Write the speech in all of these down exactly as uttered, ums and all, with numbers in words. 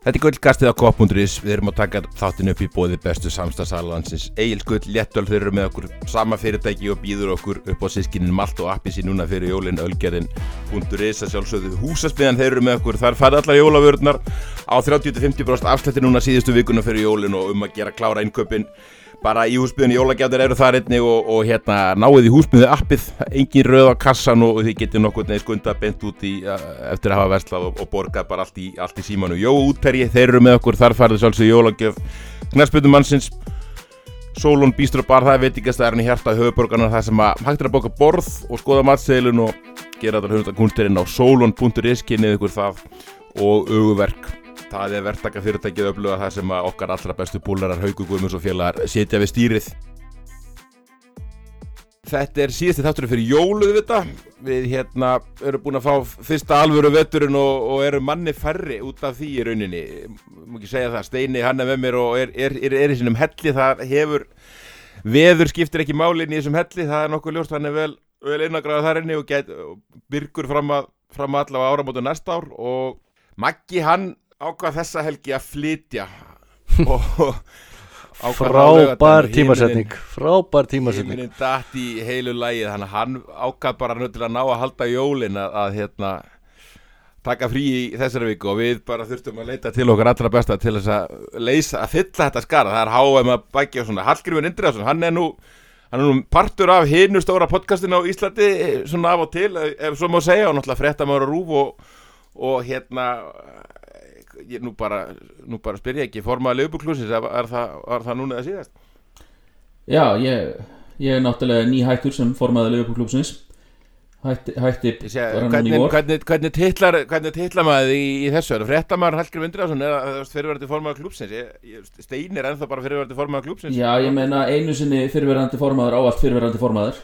Þetta er gullkastið á kopp punktur is. Við erum að taka þáttinn upp í boði bestu samstarfsaðila landsins. Egils Gull, Léttöl, þeir eru með okkur sama fyrirtæki og býður okkur upp á systkinin Malt og Appelsín núna fyrir jólin. Ölgerðin punktur is að sjálfsögðu Húsasmiðjan, þeir eru með okkur. Þar fara allar jólavörurnar á þrjátíu til fimmtíu prósent afslætti núna síðustu vikuna fyrir jólin og um að gera klára innkaupin. Bara í húsmiðjunni, jólagjafir eru þar einnig og, og hérna náið í húsmiðju appið, engin röð á kassan og, og þið getið nokkuð neð skunda beint út í uh, eftir að hafa verslað og, og borgað bara allt í, allt í símanu. Jó útherji, þeir eru með okkur, þar farið sjálfsög jólagjöf knattspyrnumannsins. Solon Bistro Bar, það er veitingastæðurinn í hjarta höfuðborgarinnar, það sem að hægt er að bóka borð og skoða matseðilinn og gera allar hundar kúnstirinn á solon punktur is, kynnið ykkur það og Öguverk. Það er verktaka fyrirtækið öfluga það sem að okkar allra bestu búlarar Haukur Guðmunds og félagar sitja við stýrið. Þetta er síðasti þátturinn fyrir jólu þetta. Við hérna erum búin að fá fyrsta alvöru veturinn og, og erum manni færri út af því í rauninni. Má ekki segja það, Steini hann er með mér og er, er, er, er í sínum helli. Það hefur, veður skiptir ekki máli inn í þessum helli, það er nokkuð ljóst, hann er vel, vel innagráð þar inni og gæt, byrgur fram að, fram að allavega áramótu næsta ár og Maggi hann ákvað þessa helgi að flytja og frábær tímasetning frábær tímasetning himinin datt í heilu lagið, þannig að hann ákvað bara nú til að ná að halda jólin að, að hérna taka frí í þessari viku og við bara þurftum að leita til okkar allra besta til þess að leysa, að fylla þetta skara. Það er H M að baki og svona. Hallgrímur Indriðason, hann er nú hann er nú partur af hinu stóra podcastinu á Íslandi svona af og til, ef svo má segja, og náttúrulega fréttamaður á RÚV og, og hérna Ég, nú bara, nú bara spyr ég ekki, formaður Liverpool-klúsins, er, er, það, er það núna eða síðast? Já, ég, ég er náttúrulega nýhættur sem formaður Liverpool-klúsins. Hætti, hætti sé, bara núna í vor. Hvernig, hvernig titlar, hvernig titlar maður í, í þessu? Er það fréttamaður Hallgrímur Indriðason eða fyrirverandi formaður klúbsins? Steini er ennþá bara fyrirverandi formaður klúbsins? Já, ég meina einu sinni fyrirverandi formaður, ávallt fyrirverandi formaður.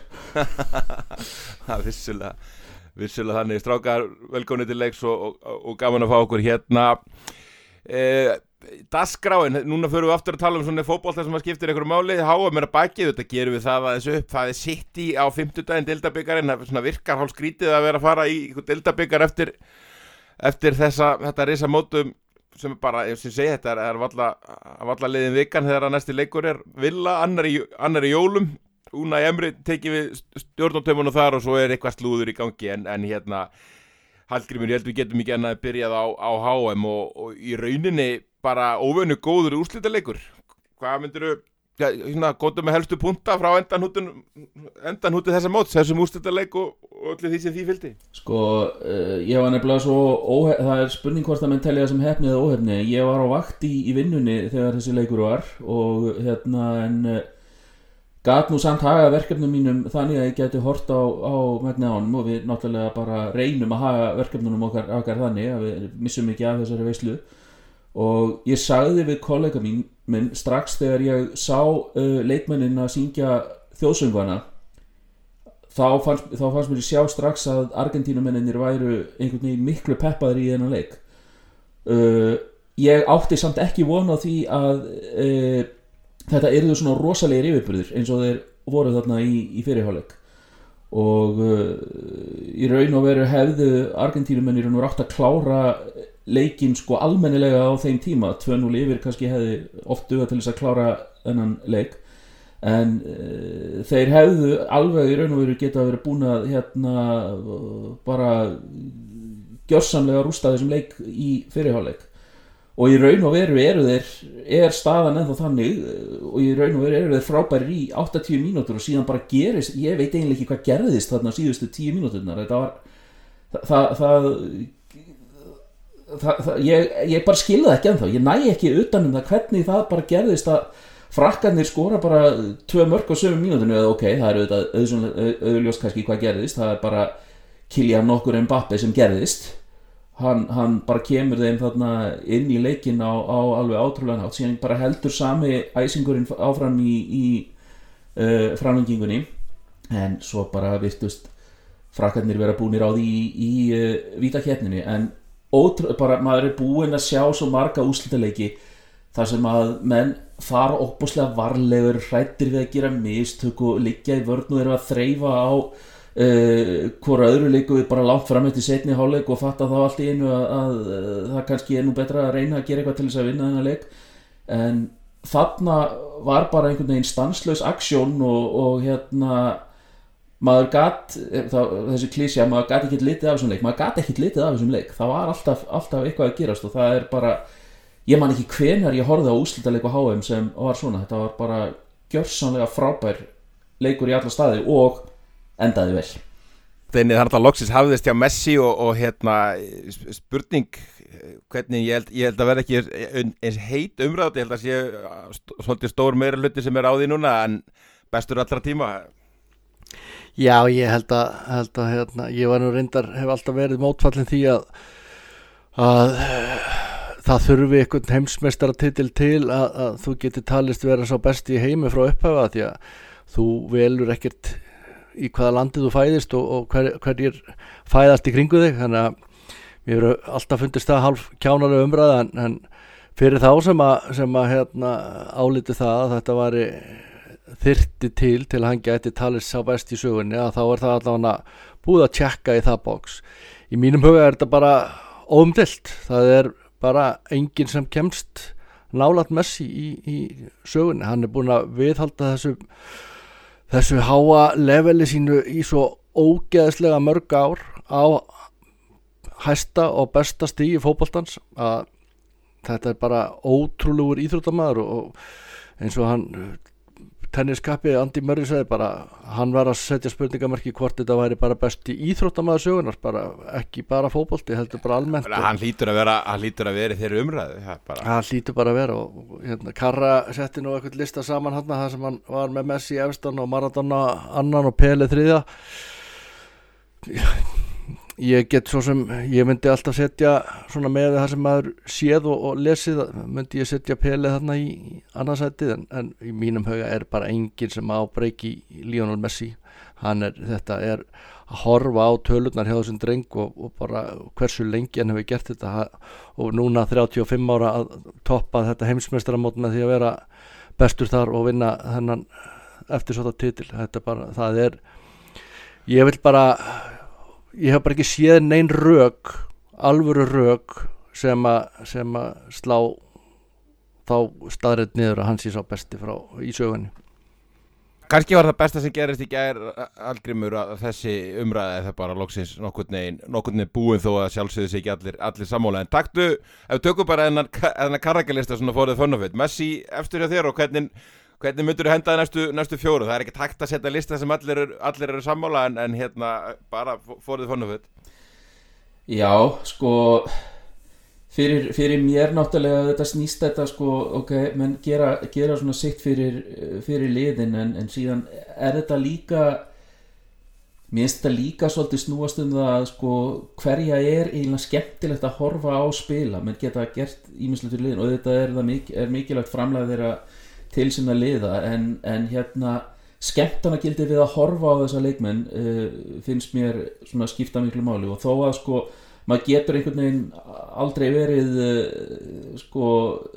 Það er vissulega. Vissulega þannig, strákar, velkomni til leiks og, og, og gaman að fá okkur hérna. Eh, Dagskráin, núna förum við aftur að tala um svona fótbolta sem að skiptir einhverju máli. H M er að baki, þetta gerum við það aðeins upp. Það er City á fimmtudaginn, deildabikarinn, svona virkar hálf skrítið að vera að fara í deildabikar eftir, eftir þessa, þetta risa mótum sem er bara, ég sem segi, þetta er, er valla, valla liðin vikan þegar að næsti leikur er Villa, annar í, annar í jólum. Unai Emery tekið við stjórnartaumunum þar og svo er eitthvað slúður í gangi en, en hérna Hallgrímur, ég held við getum ekki annað byrjað á, á H M og, og í rauninni bara óvenju góður úrslitaleikur. Hvað myndirðu, ja, svona, góðum með helstu punta frá endanhútun endanhúti þessa móts, þessum úrslitaleik og, og öllu því sem því fylgdi? Sko, uh, ég var nefnilega svo óhef, það er spurning hvort að menn telja sem hefni eða óhefni. Ég var á vakt í, í vinnunni þegar þessi leikur var og hérna en gat nú samt haga verkefnum mínum þannig að ég geti hort á, á megnið og við náttúrulega bara reynum að haga verkefnunum okkar, okkar þannig að við missum ekki af þessari veislu og ég sagði við kollega mín minn strax þegar ég sá uh, leikmennin að syngja þjóðsöngvana þá fannst, þá fannst mér sjá strax að Argentínumennir væru einhvern veginn miklu peppaðir í þennan leik. uh, ég átti samt ekki von á því að uh, þetta eru svona rosalegir yfirburðir eins og þeir voru þarna í, í fyrirháleik og uh, í raun og veru hefðu Argentínumennir nú átt að klára leikinn sko almennilega á þeim tíma tvö núll yfir kannski hefði oft dugað til þess að klára þennan leik en uh, þeir hefðu alveg í raun og veru geta verið búin að hérna uh, bara gjörsamlega rústa þessum leik í fyrirháleik og í raun og veru eru þeir er staðan ennþá þannig og í raun og veru eru þeir frábærir í áttatíu mínútur og síðan bara gerist, ég veit eiginlega ekki hvað gerðist þarna síðustu tíu mínúturnar. Þetta var það, það, það, það, það ég, ég bara skilði það ekki ennþá, ég næ ekki utan um það hvernig það bara gerðist að frakkarnir skora bara tvö mörk á sömu mínúturnu eða ok, það er auðvitað auðljóst kannski hvað gerðist, það er bara Kylian nokkur Mbappe sem gerðist. Hann, hann bara kemur þeim þarna inn í leikinn á, á alveg átrúlega hátt síðan bara heldur sami æsingurinn áfram í, í uh, framlengingunni en svo bara virtust frakkarnir vera búnir á því í, í uh, vítakeppninni en ótrú, bara maður er búinn að sjá svo marga úrslitaleiki þar sem að menn fara opbúslega varlegur hræddir við að gera mistök og liggja í vörn og eru að þreifa á uh, hvora öðru leiku við bara langt fram eftir seinni hálfleik og fatta þá allt í einu að, að, að það kannski er nú betra að reyna að gera eitthvað til þess að vinna þennan leik en þarna var bara einhvern veginn stanslaus aksjón og, og hérna maður gat, þessi klísja maður gat ekki litið af þessum leik maður gat ekki litið af þessum leik, það var alltaf, alltaf eitthvað að gerast og það er bara ég man ekki hvenær ég horfði á úrslitaleik á H M sem var svona, þetta var bara gjörsamlega frábær leikur í alla staði og endaði vel. Þannig það er alltaf loksins hafðist hjá Messi og, og hérna spurning hvernig ég held, ég held að vera ekki eins heit umræð, ég held að sé svolítið stór meira hluti sem er á því núna en bestur allra tíma. Já, ég held að, held að hérna, ég var nú reyndar, hef alltaf verið mótfallin því að að það þurfi einhvern heimsmeistaratitil til að, að þú getur talist vera sá besti í heimi frá upphafa því að þú velur ekkert í hvaða landið þú fæðist og, og hver, hverjir fæðast í kringu þig þannig að mér hefur alltaf fundist það hálf kjánalega umræða en, en fyrir þá sem að, sem að hérna, áliti það að þetta væri þyrfti til til að hann gæti talist sá best í sögunni að þá er það allavega búið að tjekka í það box. Í mínum huga er þetta bara óumdeilt, það er bara enginn sem kemst nálægt Messi í, í sögunni, hann er búin að viðhalda þessu þessu háa leveli sínu í svo ógeðslega mörg ár á hæsta og besta stigi fótboltans að þetta er bara ótrúlegur íþróttamaður og eins og hann tenniskappi Andy Murray sagði bara hann var að setja spurningamarki hvort þetta væri bara besti íþróttamaður sögunar bara ekki bara fótbolti heldur bara almennt hann hlýtur að vera hann hlýtur að vera í þeirri umræðu ja, hann hlýtur bara að vera og hérna Karra setti nú eitthvað lista saman hann þar sem hann var með Messi efstan og Maradona annan og Pele þriðja ég get svo sem ég myndi alltaf setja svona með það sem maður séð og, og lesið myndi ég setja Pele þarna í annarsætið en, en í mínum huga er bara enginn sem á breyki í Lionel Messi hann er, þetta er að horfa á tölurnar hjá þessum dreng og, og bara hversu lengi hann hefur gert þetta og núna þrjátíu og fimm ára að toppa þetta heimsmeistaramót með því að vera bestur þar og vinna þennan eftir svona titil þetta bara, það er ég vil bara ég hef bara ekki séð nein rök alvöru rök sem að sem að slá þá staðrið niður að hann sé sá besti frá í sögunni. Kannski var það besta sem gerist í gær Hallgrímur að þessi umræða það bara loksins nokkurn veginn nokkurn veginn búin þó að sjálfsögðu sig ekki allir allir sammála en taktu ef við tökum bara þennan þennan karrakalista svona fórið þonnafett Messi eftir hjá þér og hvernig Hvernig myndur þú henda næstu, næstu fjóru? Það er ekki takt að setja lista sem allir eru, allir eru sammála en, en hérna bara fórið fonnaföld. Já, sko fyrir, fyrir mér náttúrulega þetta snýst þetta sko, ok, menn gera, gera svona sitt fyrir, fyrir liðin en, en síðan er þetta líka mér finnst þetta líka svolítið snúast um það sko hverja er eiginlega skemmtilegt að horfa á spila, menn geta gert ýmislegt fyrir liðin og þetta er, það mik- er mikilvægt framlag þeirra til sinna liða en, en hérna skemmtanagildi við að horfa á þessa leikmenn uh, finnst mér svona skipta miklu máli og þó að sko maður getur einhvern veginn aldrei verið uh, sko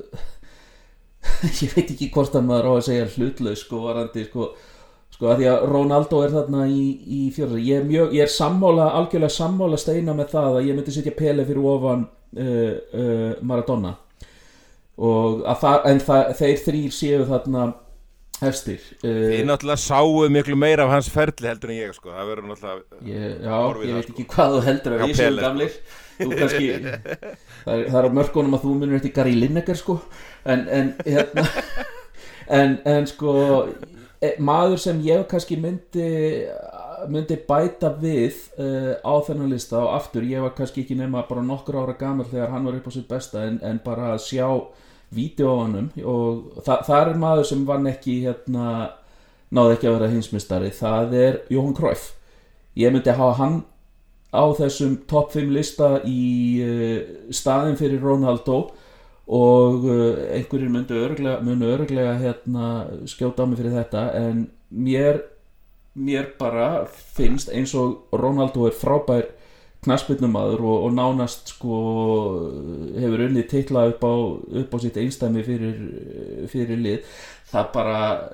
ég veit ekki hvort að maður á að segja hlutlaus sko varandi sko sko að því að Ronaldo er þarna í, í fjórða ég er mjög, ég er sammála, algjörlega sammála steina með það að ég myndi setja Pele fyrir ofan uh, uh, Maradona og að það, en það, þeir þrír séu þarna hefstir uh, Þið náttúrulega sáu miklu meira af hans ferli heldur en ég sko, það verður náttúrulega ég, Já, ég veit sko. Ekki hvað þú heldur að við séum gamlir þú kannski, það er, það er á mörkunum að þú munir eftir Gary Lineker sko en, en hérna en, en sko maður sem ég kannski myndi myndi bæta við uh, á þennan lista og aftur, ég var kannski ekki nema bara nokkur ára gamall þegar hann var upp á sitt besta en, en bara að sjá vídeo á hannum og þa- það er maður sem vann ekki hérna, náði ekki að vera heimsmeistari, það er Johan Cruyff ég myndi hafa hann á þessum topp fimm lista í uh, staðin fyrir Ronaldo og uh, einhverjir myndu örglega, myndu örglega hérna, skjóta á mig fyrir þetta en mér mér bara finnst eins og Ronaldo er frábær knattspyrnumaður og, og nánast sko hefur unnið titla upp á, upp á sitt einstæmi fyrir, fyrir lið það bara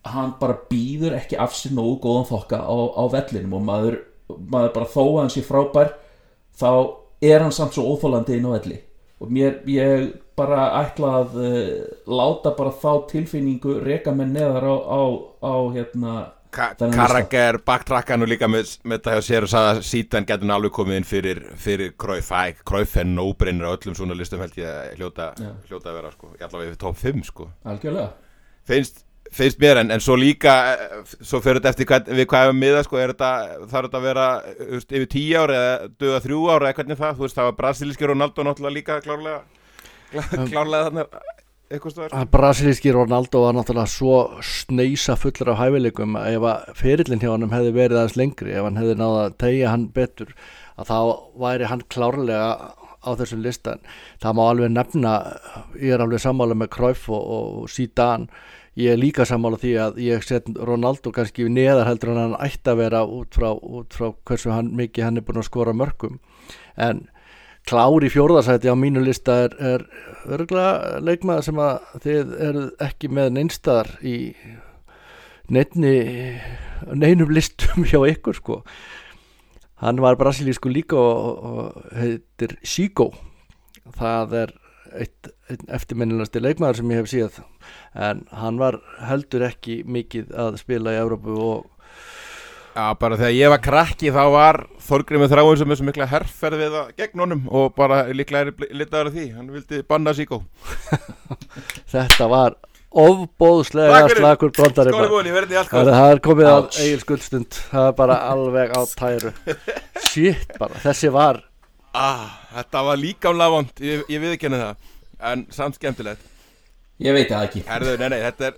hann bara býður ekki af sér nógu góðan þokka á, á vellinum og maður, maður bara þó að hann sé frábær þá er hann samt svo óþolandi inn á velli og mér, ég bara ætla að uh, láta bara þá tilfinningu reka menn neðar á, á, á hérna Ka- Carragher baktrakkan og líka með, með þetta hjá sér og sagði að Zidane getur hann alveg komið inn fyrir, fyrir Cruyff Cruyff er nóbrennir á öllum svona listum held ég að hljóta, hljóta að vera sko, ég allavega við top fimm sko algjörlega finnst, finnst mér en, en svo líka svo fyrir þetta eftir hvað, við hvað hefum miða sko er þetta, þarf þetta að vera just, yfir tíu ár eða duga þrjú ár eða hvernig það, þú veist það var brasilíski Ronaldo náttúrulega líka klárlega klárlega þarna Brasilíski Ronaldo var náttúrulega svo sneisa fullur af hæfileikum að ef að ferillin hjá hann hefði verið aðeins lengri, ef hann hefði náða að tegja hann betur, að þá væri hann klárlega á þessum listan. Það má alveg nefna, ég er alveg sammála með Cruyff og, og Zidane, ég er líka sammála því að ég set Ronaldo kannski neðar heldur en hann ætti að vera út frá, út frá hversu hann, mikið hann er búin að skora mörkum, en klár í fjórðasæti á mínu lista er, er örgulega leikmaður sem að þið eru ekki með neinstaðar í neinni neinum listum hjá ykkur sko. Hann var brasilísku líka og, og heitir Zico. Það er eitt, eitt eftirminnilegasti leikmaður sem ég hef séð en hann var heldur ekki mikið að spila í Evrópu og Já, bara þegar ég var krakki þá var Þorgrímur Þráinsson með svo mikla herferð við það gegn honum og bara líklega er litaður af því, hann vildi banna Zico. Þetta var ofboðslega slakur brandari. Skóli búin, ég verði í allt góð. Það er komið að Egil Skuldstund, það er bara alveg á tæru. Shit bara, þessi var. Ah, þetta var líkamlega vont, ég, ég viðurkenni það, en samt skemmtilegt. Ég veit það ekki. Herðu, nei, nei, þetta er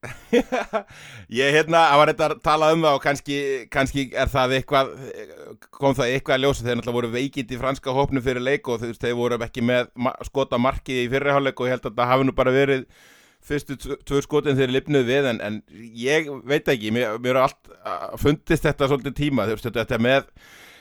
ég hérna, það var þetta að tala um það og kannski, kannski er það eitthvað kom það eitthvað að ljósa, þeir náttúrulega voru veikindi í franska hópnum fyrir leik og þeir voru ekki með skota markið í fyrri hálfleik og ég held að það hafi nú bara verið fyrstu tvö skotin þeir lifnuð við en, en ég veit ekki, mér, mér er allt fundist þetta svolítið tíma, þetta með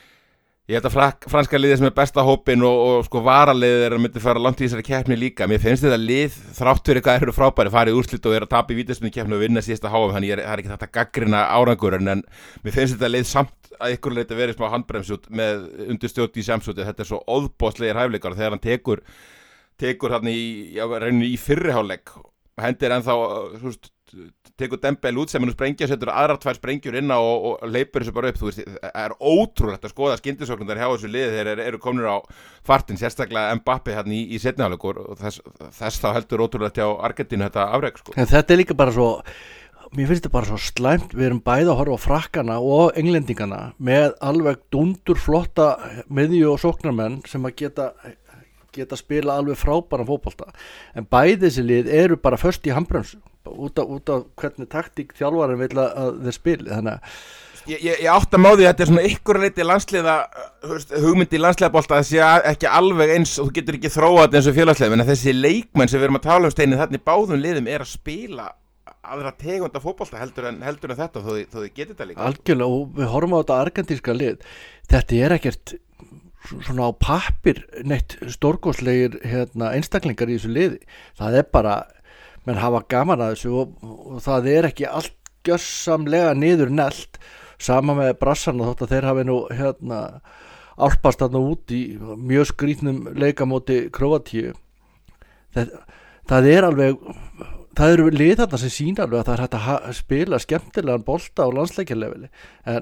ég held að frak, franska liðið sem er besta hópin og, og sko varaliðið er að myndi fara langt í þessari keppni líka. Mér finnst þetta lið þrátt fyrir hvað eru frábæri farið úrslit og er að tapa í vítaspyrnu keppni og vinna síðasta H M þannig ég er, það er ekki þetta gaggrina árangur en, en mér finnst þetta lið samt að ykkur leiti verið smá handbremsut með undirstjórn í semsúti. Þetta er svo óðbóðslegir hæfileikar þegar hann tekur tekur hann í, já, rauninni í fyrri hálfleik og hendir ennþá þú veist tekur Dembele út sem hann sprengja setur aðrar tvær sprengjur inn á og, og leipur þessu bara upp þú veist, það er ótrúlegt að skoða skyndisóknir hjá þessu liði þegar eru komnir á fartin, sérstaklega Mbappe hérna í, í seinni hálfleik og þess, þess þá heldur ótrúlegt hjá Argentínu þetta afrek sko. En þetta er líka bara svo mér finnst þetta bara svo slæmt, við erum bæði að horfa á frakkana og englendingana með alveg dundur flotta miðju og sóknarmenn sem að geta geta spila alveg frábæran fótbolta en bæði þessi lið eru bara föst í handbremsu út af, út af hvernig taktík þjálfarinn vil að þeir spili þannig að Ég, ég, ég átt að má því að þetta er svona ykkur leiti landsliða, hugmyndi í landsliðabolta að sé ekki alveg eins og þú getur ekki þróað þetta eins og félagsliðum en þessi leikmenn sem við erum að tala um Steini þarna í báðum liðum er að spila aðra tegunda fótbolta heldur en, heldur en þetta þó þið, þó þið getur þetta líka. Algjörlega og við horfum á þetta argentínska lið, þetta er ekkert svona á pappir neitt stórkostlegir hérna, einstaklingar í þessu liði, það er bara, menn hafa gaman að þessu og, og það er ekki allt gjörsamlega niður nelt sama með brassarna þótt að þeir hafi nú hérna álpast þarna út í mjög skrýtnum leikamóti Króatíu það, það er alveg það eru lið þarna sem sýna alveg að það er hægt að spila skemmtilegan bolta á landsleikjarleveli en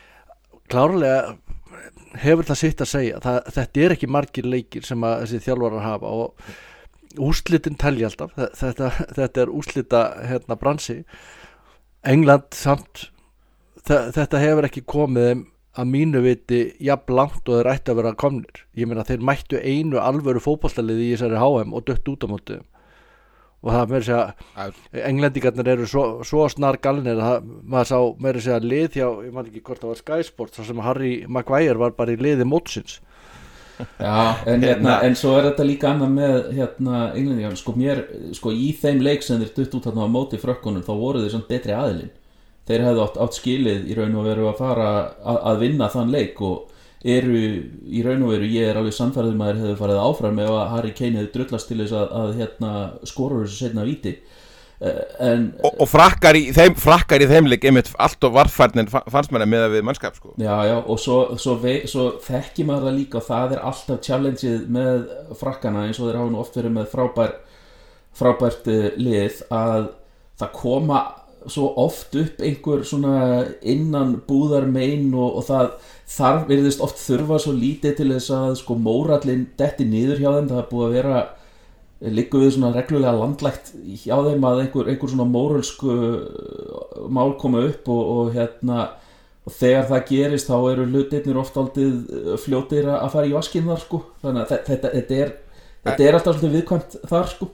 klárlega hefur það sitt að segja það, þetta er ekki margir leikir sem að þessi þjálfarar hafa og úrslitin telja alltaf þetta, þetta er úrslita hérna bransi England samt þetta hefur ekki komið þeim að mínu viti jafn langt og þeir ætti að vera komnir ég meina þeir mættu einu alvöru fótboltaliði í þessari H M og dött út á móti og það meira segja englendingarnir eru svo, svo snar galnir að maður sá meira segja lið hjá, ég man ekki hvort það var Sky Sports þar sem Harry Maguire var bara í liði mótsins Já, en, hérna, en svo er þetta líka annað með hérna, englendingar, sko mér sko í þeim leik sem þeir dutt út þarna á móti frökkunum þá voru þeir samt betri aðilinn þeir hefðu átt, átt skilið í raun og veru að fara að, að vinna þann leik og eru í raun og veru ég er alveg sannfærður maður hefðu farið áfram ef að Harry Kane hefði drullast til þess að, að hérna, skora þessu seinna víti en, og, og frakkar í þeim frakkar í þeim leik einmitt allt og varfærnin fannst mér með að við mannskap sko. Já, já, og svo, svo, vei, svo þekki maður það líka og það er alltaf challengeið með frakkana eins og þeir hafa nú oft verið með frábær frábært lið að það koma svo oft upp einhver svona innan búðar mein og, og það þarf virðist oft þurfa svo lítið til þess að sko mórallinn detti niður hjá þeim, það er búið að vera liggur við svona reglulega landlægt hjá þeim að einhver, einhver svona mórölsku mál koma upp og, og hérna og þegar það gerist þá eru hlutirnir oft aldrei fljótir að fara í vaskinn þar sko, þannig að þetta, þetta er þetta er alltaf svolítið viðkvæmt þar sko.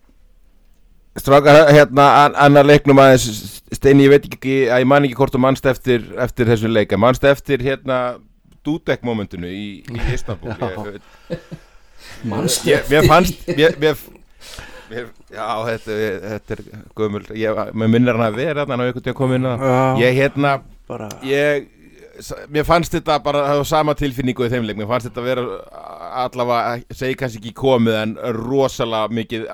Strákar, hérna annar leiknum aðeins Steini, ég veit ekki að ég man ekki hvort þú manst eftir eftir þessum leika, manst eftir hérna Dudek momentinu í, í Istanbul ég, manst ég, mér fannst mér, mér, mér, já, þetta, þetta er gömul, ég, mér minnir hann að vera þannig að einhvern veginn kom inn að ég hérna bara ég, mér fannst þetta bara, það var sama tilfinningu í þeim leik, mér fannst þetta vera allavega, segi kannski ekki komið en rosalega mikið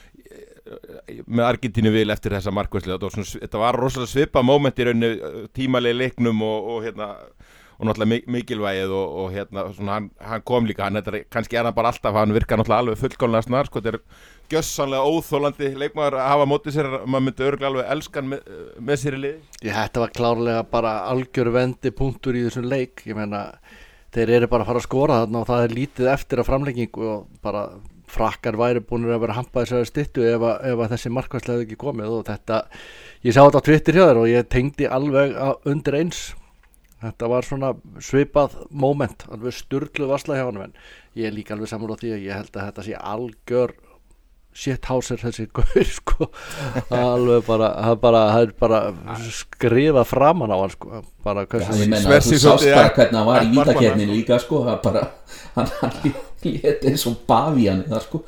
með Argentínu vil eftir þessa markværslu, þetta var, svona, þetta var rosalega svipað moment í rauninu tímalegi leiknum og, og hérna og náttúrulega mikilvægið og, og hérna svona, hann, hann kom líka, hann er kannski er hann bara alltaf, hann virkar náttúrulega alveg fullkomlega snar sko, þetta er gjössanlega óþólandi leikmaður að hafa mótið sér, maður myndi örugglega alveg elskan með, með sér í liði. Já, þetta var klárlega bara algjör vendi punktur í þessum leik, ég meina þeir eru bara að fara að skora þarna og það er lítið eftir að framlengingu og bara frakkar væri búin að vera hampaði sér styttu ef, ef að þessi markværsla hefði ekki komið og þetta, ég sá þetta á Twitter hjá þér og ég tengdi alveg undir eins, þetta var svona svipað moment, alveg sturgluð varsla hjá hann, en ég er líka alveg sammála á því að ég held að þetta sé algjör shithouser þessi gaur sko, alveg bara það bara, það er bara skrifa framan á hann sko, bara ja, ég menna þú sást bara hvernig hann var í vítakeppninni líka sko, það bara hann, hann létt eins og bavían það sko.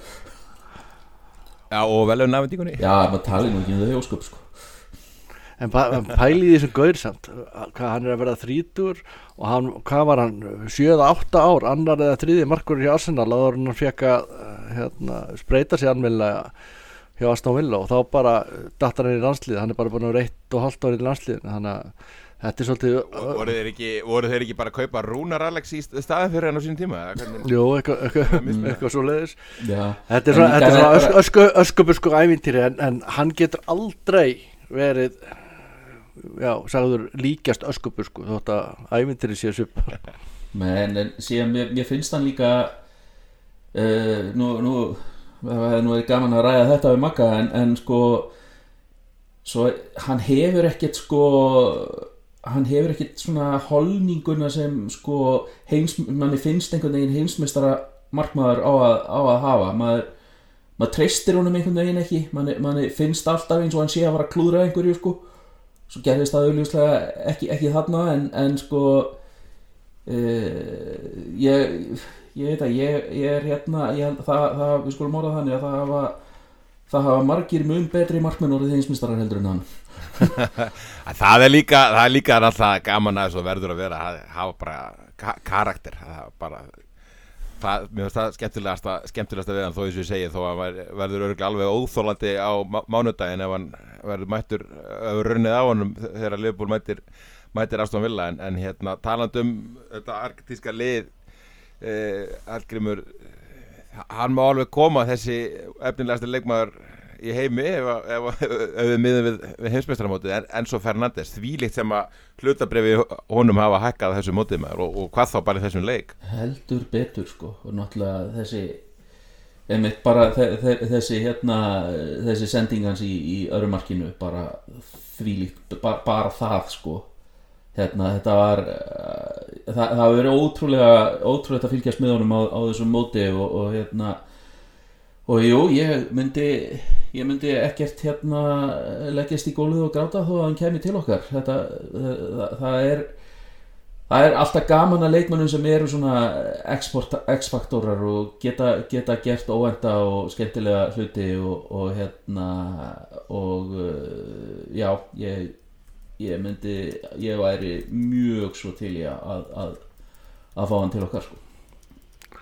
Já, og vel um nafndíkunni. Já, maður tali nú ekki um þau ósköp sko. En pæli í þessum gaur samt, hvað hann er að vera þrítugur og hann, hvað var hann, sjö eða átta ár, annar eða þriði markur hjá Arsenal, áður hann fekk að hérna, spreita sig almennilega hjá Aston Villa og þá bara datt hann inn í landslið, hann er bara búin að vera eitt og hálft ár í landslið, þannig að þetta er svolítið... Voru þeir ekki, voru þeir ekki bara að kaupa Rúnar Alex í staðin fyrir hann á sínum tíma? Jú, eitthvað, eitthvað, eitthvað svo leiðis. Þetta er svona, svona ösku, ösku, öskubusku ævintýri en, en hann getur aldrei verið... Já, sagður líkjast öskubusku þótt að ævintýri sé svipar. Men en síðan mér, mér finnst hann líka uh, nú, nú, nú er gaman að ræða þetta við Magga en, en sko svo hann hefur ekkert sko hann hefur ekkert svona holninguna sem sko heims, manni finnst einhvern veginn heimsmeistara markmaður á að, á að hafa maður, maður treystir honum einhvern veginn ekki manni, manni finnst alltaf eins og hann sé að fara að klúðra einhverju sko svo gerðist það augljóslega ekki, ekki þarna en, en sko uh, ég ég veit að ég, ég er hérna ég, það, það, við skulum orða þannig að það hafa það hafa margir mun betri markmenn orðið heimsmeistarar heldur en hann það er líka það er líka alltaf gaman að þessu verður að vera að hafa bara ka- karakter það er bara það, mér finnst það skemmtilegasta, skemmtilegasta við hann þó eins og ég segi þó að hann verður örugglega alveg óþolandi á mánudaginn ef hann verður mættur öfur runnið á honum þegar Liverpool mættir, mættir Aston Villa en, en hérna talandi um þetta argentíska lið eh, Hallgrímur hann má alveg koma þessi efnilegasti leikmaður í heimi ef, ef, ef, ef við miðum við, við heimsmeistaramótið en Enzo Fernández þvílíkt sem að hlutabréfi honum hafa hækkað þessu mótið maður og, og hvað þá bara í þessum leik heldur betur sko og náttúrulega þessi einmitt bara þe- þe- þessi hérna þessi sendingans í, í örumarkinu bara þvílíkt bara, bara það sko hérna þetta var það, það hafi verið ótrúlega ótrúlega að fylgjast með honum á, á þessum móti og, og hérna og jú, ég myndi ég myndi ekkert hérna leggjast í gólfið og gráta þó að hann kemi til okkar þetta, það, það er það er alltaf gaman að leikmönnum sem eru svona X-faktorar og geta, geta gert óvænta og skemmtilega hluti og, og hérna og já, ég ég myndi, ég væri mjög svo til í að að, að fá hann til okkar sko.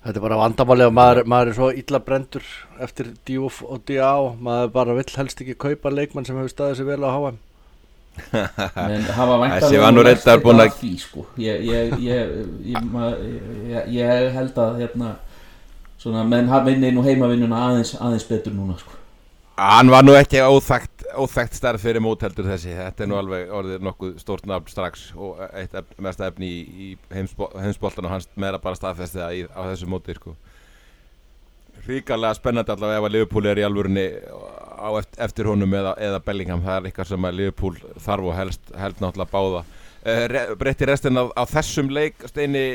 Þetta er bara vandamáli og maður, maður er svo illa brendur eftir Diouf og Diao, maður bara vill helst ekki kaupa leikmann sem hefur staðið sér vel á H M. Men hafa Þessi var nú reyndar búin að því, sko. ég, ég, ég, ég, ég, ég held að hérna, svona, menn vinni nú heimavinnuna aðeins, aðeins betur núna, sko. Hann var nú ekki óþægt, óþægt starf fyrir mótheldur þessi, þetta er nú alveg orðið nokkuð stórt nafn strax og eitt ef, mesta efni í, í heimsbo, heimsboltan og hans meira bara staðfesti það í, á þessu móti sko. Ríkarlega spennandi allavega ef að Liverpool er í alvörunni á eftir, eftir honum eða, eða Bellingham, það er eitthvað sem að Liverpool þarf og helst, helst náttúrulega báða. Uh, re, breytti restin á, á þessum leik, Steini,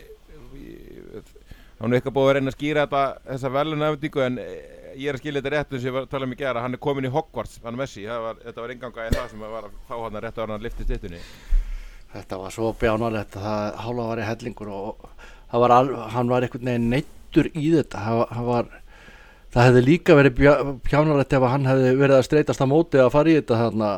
hann er eitthvað búið að reyna að skýra þetta, þessa verðlaunafendingu en ég er að skilja þetta rétt eins og ég var að tala um í gær að hann er komin í Hogwarts, hann Messi, var, þetta var enganga í það sem var að fá hann rétt á hann að lyfti styttunni. Þetta var svo bjánalegt að það hálfa var í hellingur og það var al, hann var einhvern veginn neyddur í þetta, það, það var, það hefði líka verið bjá, bjánalegt ef hann hefði verið að streitast á móti að fara í þetta þarna,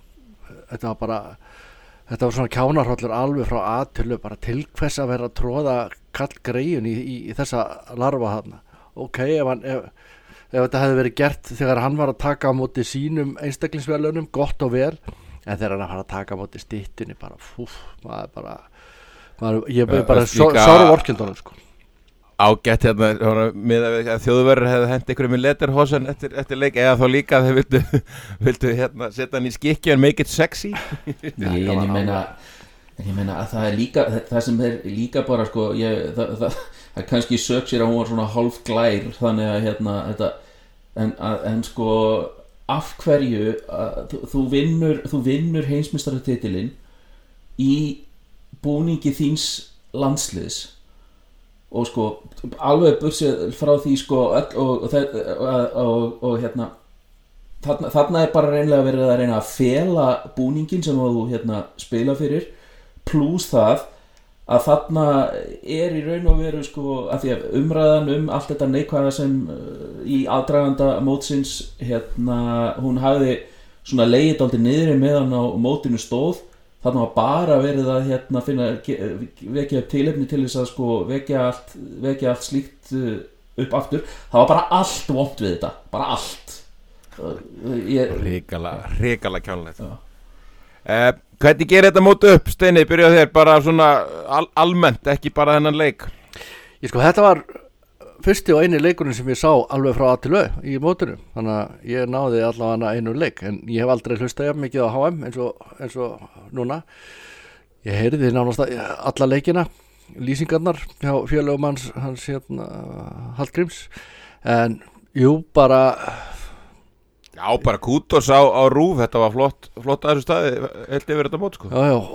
þetta var bara, þetta var svona kjánarhrollur alveg frá A til Ö, bara til hvers að vera að tróða kall greiðun í, í, í þessa larva þarna, ok, ef hann, ef ef þetta hefði verið gert þegar hann var að taka á móti sínum einstaklingsverðlaunum, gott og vel, en þegar hann var að taka á móti styttunni, bara fúf, maður bara, maður, ég er bara sára vorkildunum, sko. Ágætt hérna, með að þjóðverður hefði hent ykkur með Lederhosen eftir, eftir leik, eða þá líka þeir vildu, vildu hérna setja hann í skikki and make it sexy. Nei, en ég meina, en ég meina að það er líka, það sem er líka bara, sko, ég, það, það, það kannski sög sér að hún var svona hálf glær þannig að hérna þetta, en, að, en sko af hverju að, þú, þú vinnur þú vinnur heimsmeistaratitilinn í búningi þíns landsliðs og sko alveg bursið frá því sko öll, og, og, og, og, og hérna þarna, þarna er bara reynlega verið að reyna að fela búningin sem þú hérna spila fyrir pluss það að þarna er í raun og veru sko að því að umræðan um allt þetta neikvæða sem uh, í aðdraganda mótsins hérna hún hafði svona legið dálítið niðri meðan á mótinu stóð, þarna var bara verið að hérna finna vekja upp tilefni til þess að sko vekja allt, vekja allt slíkt uh, upp aftur, það var bara allt vont við þetta, bara allt uh, ég... Ríkala, ríkala kjánlegt uh, Hvernig gerir þetta mót upp, Steini, byrja þér bara svona al almennt, ekki bara þennan leik? Ég sko, þetta var fyrsti og eini leikurinn sem ég sá alveg frá A til Ö í mótinu, þannig að ég náði allavega einu leik, en ég hef aldrei hlustað jafn mikið á H M eins og, eins og núna. Ég heyrði nánast alla leikina, lýsingarnar hjá félögum hans, hans hérna, Hallgríms, en jú, bara... Já, bara kútos á, á rúf, þetta var flott, flott að þessu staði, held yfir þetta mót, sko. Já, já,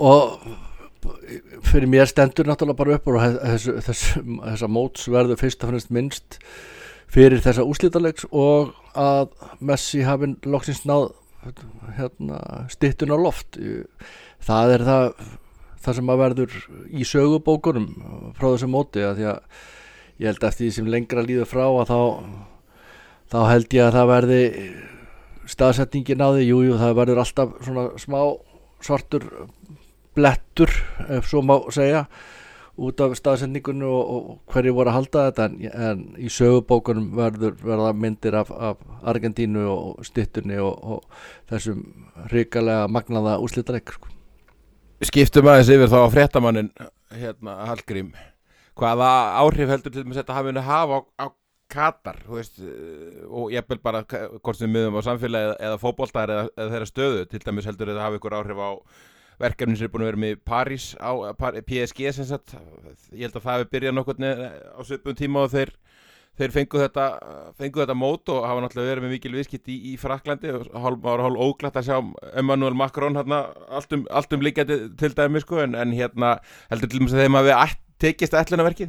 og fyrir mér stendur náttúrulega bara upp og þessu, þessu, þessa móts verður fyrst og fremst minnst fyrir þessa úrslitaleiks og að Messi hafi loksins náð hérna, styttun á loft. Það er það, það sem að verður í sögubókunum frá þessu móti, að því að ég held eftir því sem lengra líður frá að þá, þá held ég að það verði staðsetningin á því, jú, jú, það verður alltaf svona smá svartur blettur, ef svo má segja, út af staðsetningunni og, og hverju voru að halda þetta, en, en í sögubókunum verður verða myndir af, af Argentínu og styttunni og, og þessum hrikalega magnaða úrslitaleik, sko. Skiptum aðeins yfir þá á fréttamannin, hérna, Hallgrím. Hvaða áhrif heldur til með þetta hafinu hafa á, á Katar, þú veist, og ég vil bara hvort sem miðum á samfélagi eða fótboltar eða, eða þeirra stöðu, til dæmis heldur þetta hafa ykkur áhrif á verkefnin sem er búin að vera með París á P S G sem sagt, ég held að það hefur byrjað nokkurn á svipum tíma og þeir, þeir fengu þetta fengu þetta mót og hafa náttúrulega verið með mikil viðskipt í, í Frakklandi og hálf, var hálf óglatt að sjá Emmanuel Macron hérna allt um, allt um líkjandi til dæmi sko, en, en hérna heldur til dæmis að þeim hafi tekist ætlunarverkið.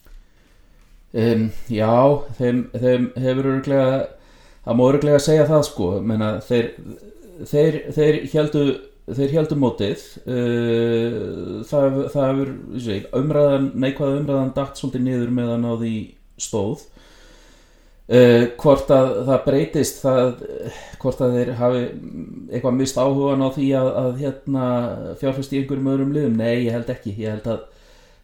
Um, já, þeim, þeim hefur örugglega, það má örugglega segja það sko, menna þeir, þeir, þeir héldu, þeir héldu mótið, uh, það, það hefur, ég, umræðan, neikvæða umræðan datt svolítið niður meðan á því stóð, uh, hvort að það breytist, það, hvort að þeir hafi eitthvað mist áhugan á því að, að hérna fjárfesta í einhverjum öðrum liðum, nei, ég held ekki, ég held að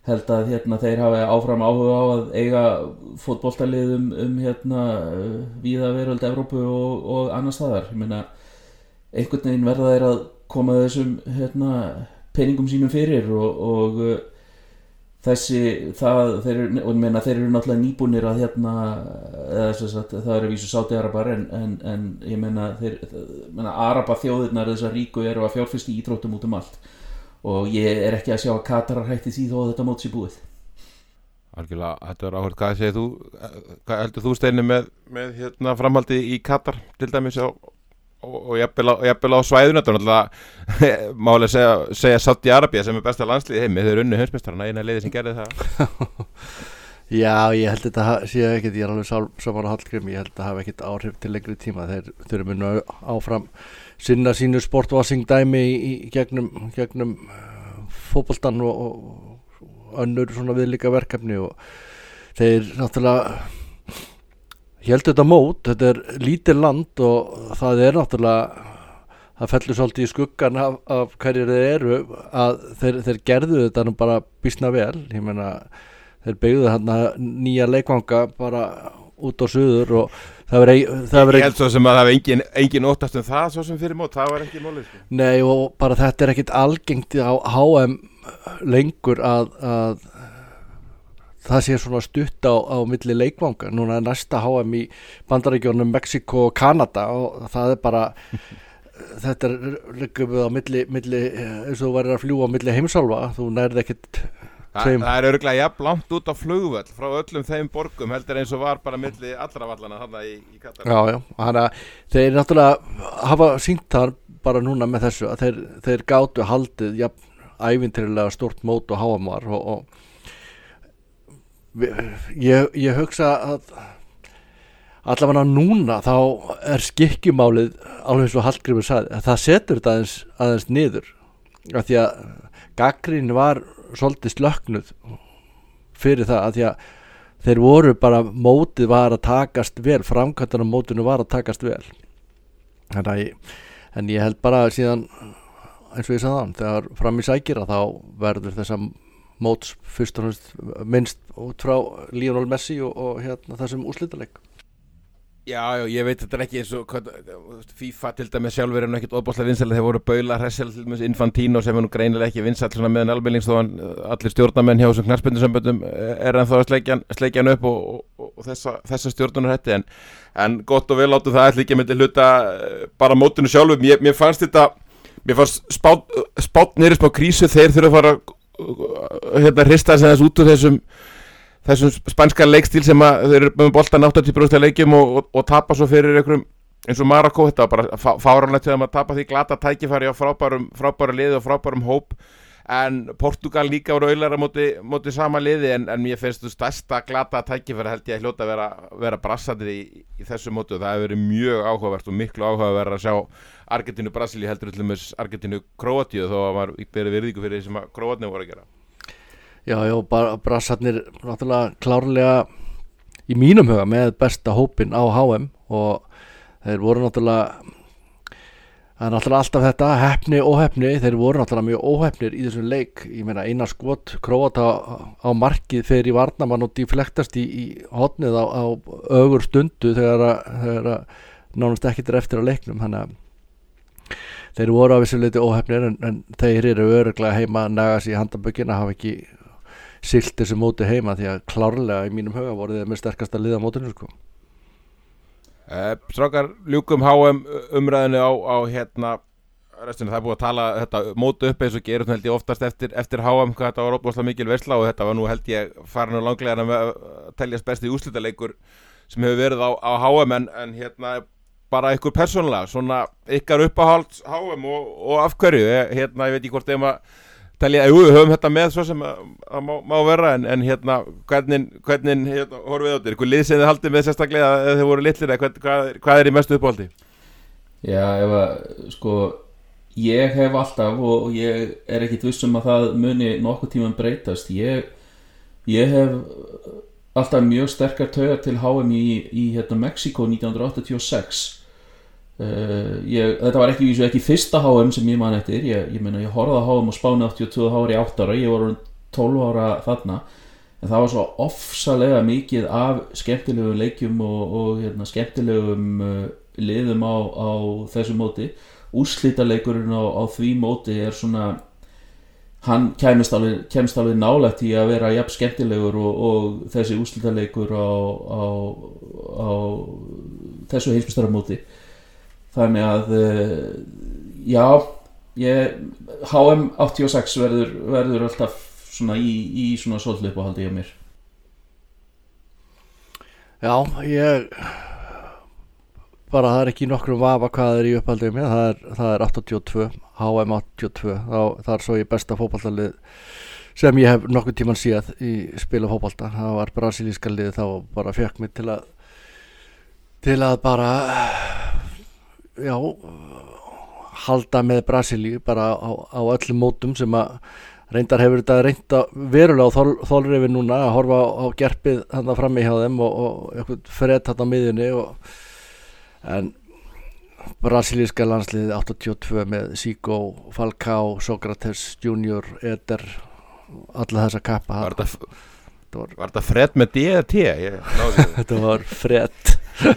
held að hérna, þeir hafi áfram áhuga á að eiga fótboltalið um, um hérna, víða veröld Evrópu og, og annars staðar. Ég meina, einhvern veginn verða þeir að koma þessum hérna, peningum sínum fyrir og, og þessi, það, þeir eru, og ég meina, þeir eru náttúrulega nýbúnir að hérna, eða þess að það eru vísu Sádi-Arabar en, en, en ég meina, þeir, meina, Araba þjóðirnar þessar ríku eru að fjárfesta í íþróttum út um allt. Og ég er ekki að sjá að Katarar hætti því þó að þetta mót sé búið. Algjörlega, þetta er áhört. Hvað segir þú, hvað heldur þú Steini með, með hérna, framhaldi í Katar til dæmis á, og, og jafnvel á, jafnvel á svæðinu? Þetta er náttúrulega málega segja, segja Sádi-Arabía sem er besta landsliði heimi, þeir unnu heimsmeistarana, eina liði sem gerði það. Já, ég held þetta sé ekkert, ég er alveg saman á Hallgrími, ég held að hafa ekkert áhrif til lengri tíma. Þeir þurfum nú áfram sinna sínu sportvassing dæmi í, í gegnum, gegnum fótboltan og, og önnur svona viðlíka verkefni og þeir náttúrulega héldu þetta mót, þetta er lítið land og það er náttúrulega, það fellur svolítið í skuggan af, af hverjir þeir eru að þeir, þeir gerðu þetta nú bara býsna vel, ég meina þeir byggðu þarna nýja leikvanga bara út á suður og það var ein, ég held svo sem að það var engin, engin óttast um það svo sem fyrir mót, það var ekki málið sko. Nei og bara þetta er ekkit algengt á H M lengur að, að það sé svona stutt á, á milli leikvanga. Núna er næsta H M í Bandaríkjunum, Mexíkó og Kanada og það er bara þetta er liggur við á milli, milli eins og þú verður að fljúga á milli heimsálfa, þú nærði ekkit Þa, það er örgulega jafn langt út á flugvöll frá öllum þeim borgum heldur eins og var bara milli allra vallana þarna í, í Katar. Já, já, þannig að þeir náttúrulega hafa sýnt þar bara núna með þessu að þeir, þeir gátu haldið jafn ævintýrlega stórt mót og H M var og, og ég, ég hugsa að allavega núna þá er skikkjumálið alveg eins og Hallgrímur sagði að það setur þetta aðeins, aðeins niður af því að gagnrýnin var svolítið slöknuð fyrir það að því að þeir voru bara mótið var að takast vel, framkvæmdana mótinu var að takast vel en ég, en ég held bara síðan eins og ég sagði þann þegar fram í sækir að þá verður þessa móts fyrst og fremst minnst út frá Lionel Messi og, og hérna þessum úrslitaleik. Já, já, ég veit þetta er ekki eins og FIFA til dæmis sjálfur er nú ekkert óbáslega vinsæl þeir voru baula hressel til dæmis Infantino sem er nú greinilega ekki vinsæl svona meðan almennings þó hann allir stjórnarmenn hjá þessum knattspyrnusamböndum er ennþá að sleikja, sleikja hann upp og, og, og þessa, þessa stjórnunar hætti en, en gott og vel áttu það ætla ekki að myndi hluta bara mótinu sjálfum mér, mér fannst þetta mér fannst spát, spát nýri spá krísu þeir þurfa að fara hérna hrista þess út úr þessum þessum spænska leikstíl sem að þeir eru með boltan áttatíu prósent af leikjum og, og, og tapa svo fyrir einhverjum eins og Marokko þetta var bara fá, fáránlegt þegar maður tapa því glata tækifæri á frábærum, frábærum liði og frábærum hóp en Portugal líka voru auðlara móti, móti sama liði en, en mér finnst þú stærsta glata tækifæri held ég að hljóta að vera, vera brassandir í, í þessu móti og það hefur verið mjög áhugavert og miklu áhugaverð að sjá Argentínu Brasilíu heldur til dæmis Argentínu Króatíu þó að maður beri virðingu fyrir því sem að Króatnir voru að gera. Já, já, bara brassarnir náttúrulega klárlega í mínum huga með besta hópin á H M og þeir voru náttúrulega það er náttúrulega alltaf þetta heppni og óheppni, þeir voru náttúrulega mjög óheppnir í þessum leik, ég meina eina skot Króata á markið þegar í varnamann og deflektast í, í hotnið á, á ögur stundu þegar að, þegar að nánast ekkert er eftir á leiknum, þannig að þeir voru af þessu leiti óheppnir en, en þeir eru örugglega heima að naga sig í handabökin að hafa ekki siglt þessu móti heima því að klárlega í mínum huga voru þeir með sterkasta liða mótinu sko. Uh, Strákar, ljúkum H M umræðinu á, á hérna restinu, það er búið að tala þetta móti upp eins og gerur held ég oftast eftir, eftir H M hvað þetta var óbúslega mikil veisla og þetta var nú held ég farin og langlega að teljast besti úrslitaleikur sem hefur verið á, á H M en, en hérna bara ykkur persónulega, svona ykkar uppáhalds H M og, og af hverju, ég, hérna ég veit ekki hvort þeim að telja, jú, við höfum þetta með svo sem að, að má, má vera en, en hérna hvernig, hvernig hérna, horfum við á þetta, eitthvað lið sem þið haldið með sérstaklega eða þið voru litlir eða hvað, hvað, hvað er í mestu uppáhaldi? Já, ef að, sko ég hef alltaf og ég er ekkit viss um að það muni nokkuð tíman breytast ég, ég hef alltaf mjög sterkar taugar til H M í, í hérna, Mexíkó nítján hundruð áttatíu og sex Uh, ég, þetta var ekki, ekki fyrsta H M sem ég man eftir ég, ég meina ég horfði á H M og Spáni áttatíu og tvö þá var ég átta ára ég var tólf ára þarna, en það var svo ofsalega mikið af skemmtilegum leikjum og, og hérna, skemmtilegum uh, liðum á, á þessu móti. Úrslitaleikurinn á, á því móti er svona, hann kemst alveg, kemst alveg nálægt í að vera jafn skemmtilegur og, og þessi úrslitaleikur á, á, á þessu heimsmeistaramóti. Þannig að já, ég, H M áttatíu og sex verður, verður alltaf svona í, í svona svolítið uppáhaldi hjá mér. Já, ég bara það er ekki nokkrum vafa hvað er í uppáhaldi hjá mér, það er, það er áttatíu og tvö, H M áttatíu og tvö, þá, það er svo ég besta fótboltalið sem ég hef nokkuð tíman séð í spila fótbolta. Það var brasilíska liðið, þá bara fekk mig til að til að bara já halda með Brasilíu bara á, á öllum mótum sem að reyndar hefur þetta reynda verulega á þol, þolrifi núna að horfa á, á gerpið þarna frammi hjá þeim og, og eitthvað fred þarna á miðjunni og, en brasilíska landsliðið áttatíu og tvö með Zico, Falcao, Sókrates junior, Eder, alla þessa kappa. Var þetta, var, var þetta fred með D eða T? Þetta var fred.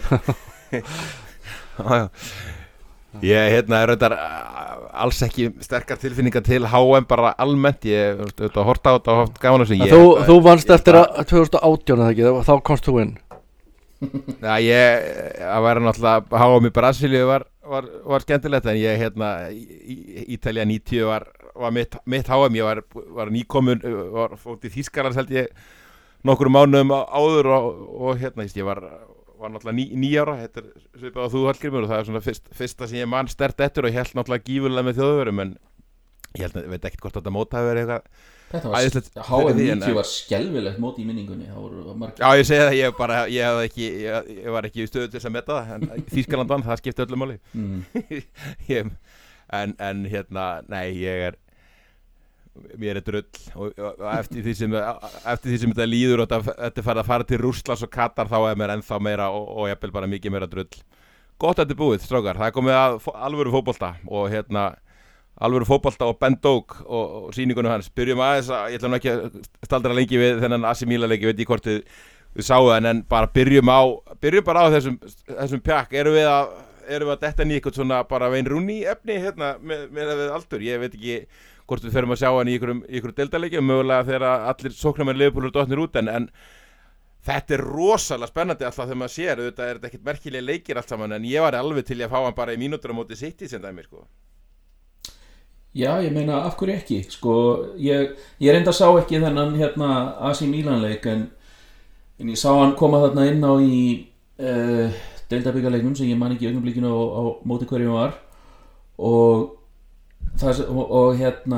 Já, já. Ég hérna er reyndar alls ekki sterkar tilfinningar til H M bara almennt. Ég hef hort á þetta og haft gaman þessu. Þú, þú vannst eftir að tvö þúsund og átján eða ekki, þá komst þú inn. Já, ég, að vera náttúrulega H M í Brasilíu var, var, var skemmtilegt, en ég hérna Ítalía níutíu var, var mitt, mitt H M. Ég var, var nýkomin, var fótt í Þýskaland held ég nokkrum mánuðum áður og, og hérna, ég var var náttúrulega ní, níu ára, þetta er svipað á þú Hallgrímur, og það er svona fyrst, fyrsta sem ég man sterkt eftir og ég held náttúrulega gífurlega með Þjóðverjum, en ég held, veit ekkert hvort þetta mót hafi verið eitthvað. Þetta var, H M níutíu var skelfilegt mót í minningunni. Já, ég segi það, ég bara, ég hafði ekki, ég, ég var ekki í stöðu til þess að meta það, en Þýskaland vann, það skipti öllu máli. Mm. ég, en, en hérna, nei, ég er, mér er drull og, og, og eftir því sem eftir því sem þetta líður og þetta, þetta fara að fara til Rússlands og Katar, þá er mér ennþá meira og, og ég vil bara mikið meira drull. Gott að þetta er búið, strákar, það er komið að alvöru fótbolta og hérna alvöru fótbolta og Ben Doak og, og sýningunum hans. Byrjum aðeins að, ég ætla nú ekki að staldra lengi við þennan A C Milan leik, ég veit ekki hvort þið, þið sáu en, en bara byrjum á byrjum bara á þessum, þessum pjakk. Erum við að erum við að detta ný eitthvað svona bara Wayne Rooney efni hérna með, með við aldur, ég veit ekki hvort við ferum að sjá hann í ykkurum, ykkurum deildarleikjum, mögulega þegar allir sóknarmenn Liverpool eru dottnir út, en, en þetta er rosalega spennandi alltaf þegar maður sér, auðvitað er þetta ekkert merkilega leikir allt saman, en ég var alveg til að fá hann bara í mínútur á móti City sem dæmi, sko. Já, ég meina, af hverju ekki, sko, ég, ég reynda sá ekki þennan hérna A C Milan leik, en, en ég sá hann koma þarna inn á í uh, deildarbikarleiknum sem ég man ekki í augnablikinu á, á móti hverjum var, og Það, og, og hérna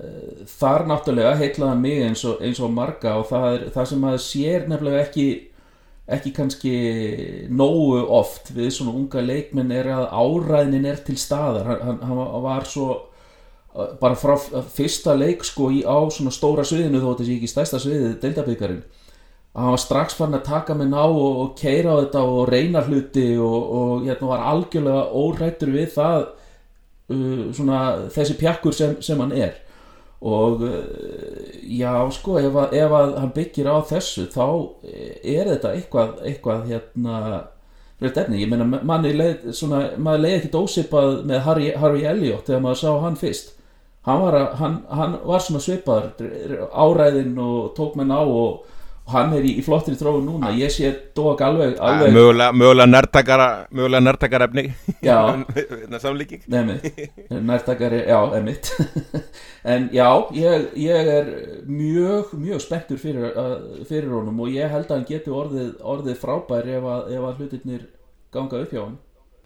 þar náttúrulega heitlaði mig eins og, eins og marga og það er það sem maður sér nefnilega ekki ekki kannski nógu oft við svona unga leikmenn er að áræðnin er til staðar. Hann, hann var svo bara frá fyrsta leik sko í á svona stóra sviðinu, þó þetta sé ekki stærsta sviðið deildabikarinn, að hann var strax farin að taka mig ná og, og keyra á þetta og reyna hluti og, og hérna var algjörlega óhræddur við það Uh, svona þessi pjakkur sem, sem hann er og uh, já sko ef að, ef að hann byggir á þessu þá er þetta eitthvað, eitthvað hérna rétt efni, ég meina manni leið svona, maður leið ekki ósipað með Harry, Harry Elliott þegar maður sá hann fyrst, hann var, að, hann, hann var svona svipaður áræðinn og tók menn á og hann er í, í flottri þróun núna. Ég sé Doak alveg, alveg... Mögulega, mögulega nærtakara mögulega nærtakara efni samlíking. Nei, nærtakari, já, emitt. En já, ég, ég er mjög, mjög spenntur fyrir, uh, fyrir honum og ég held að hann geti orðið, orðið frábær ef að, ef að hlutirnir ganga upp hjá hann.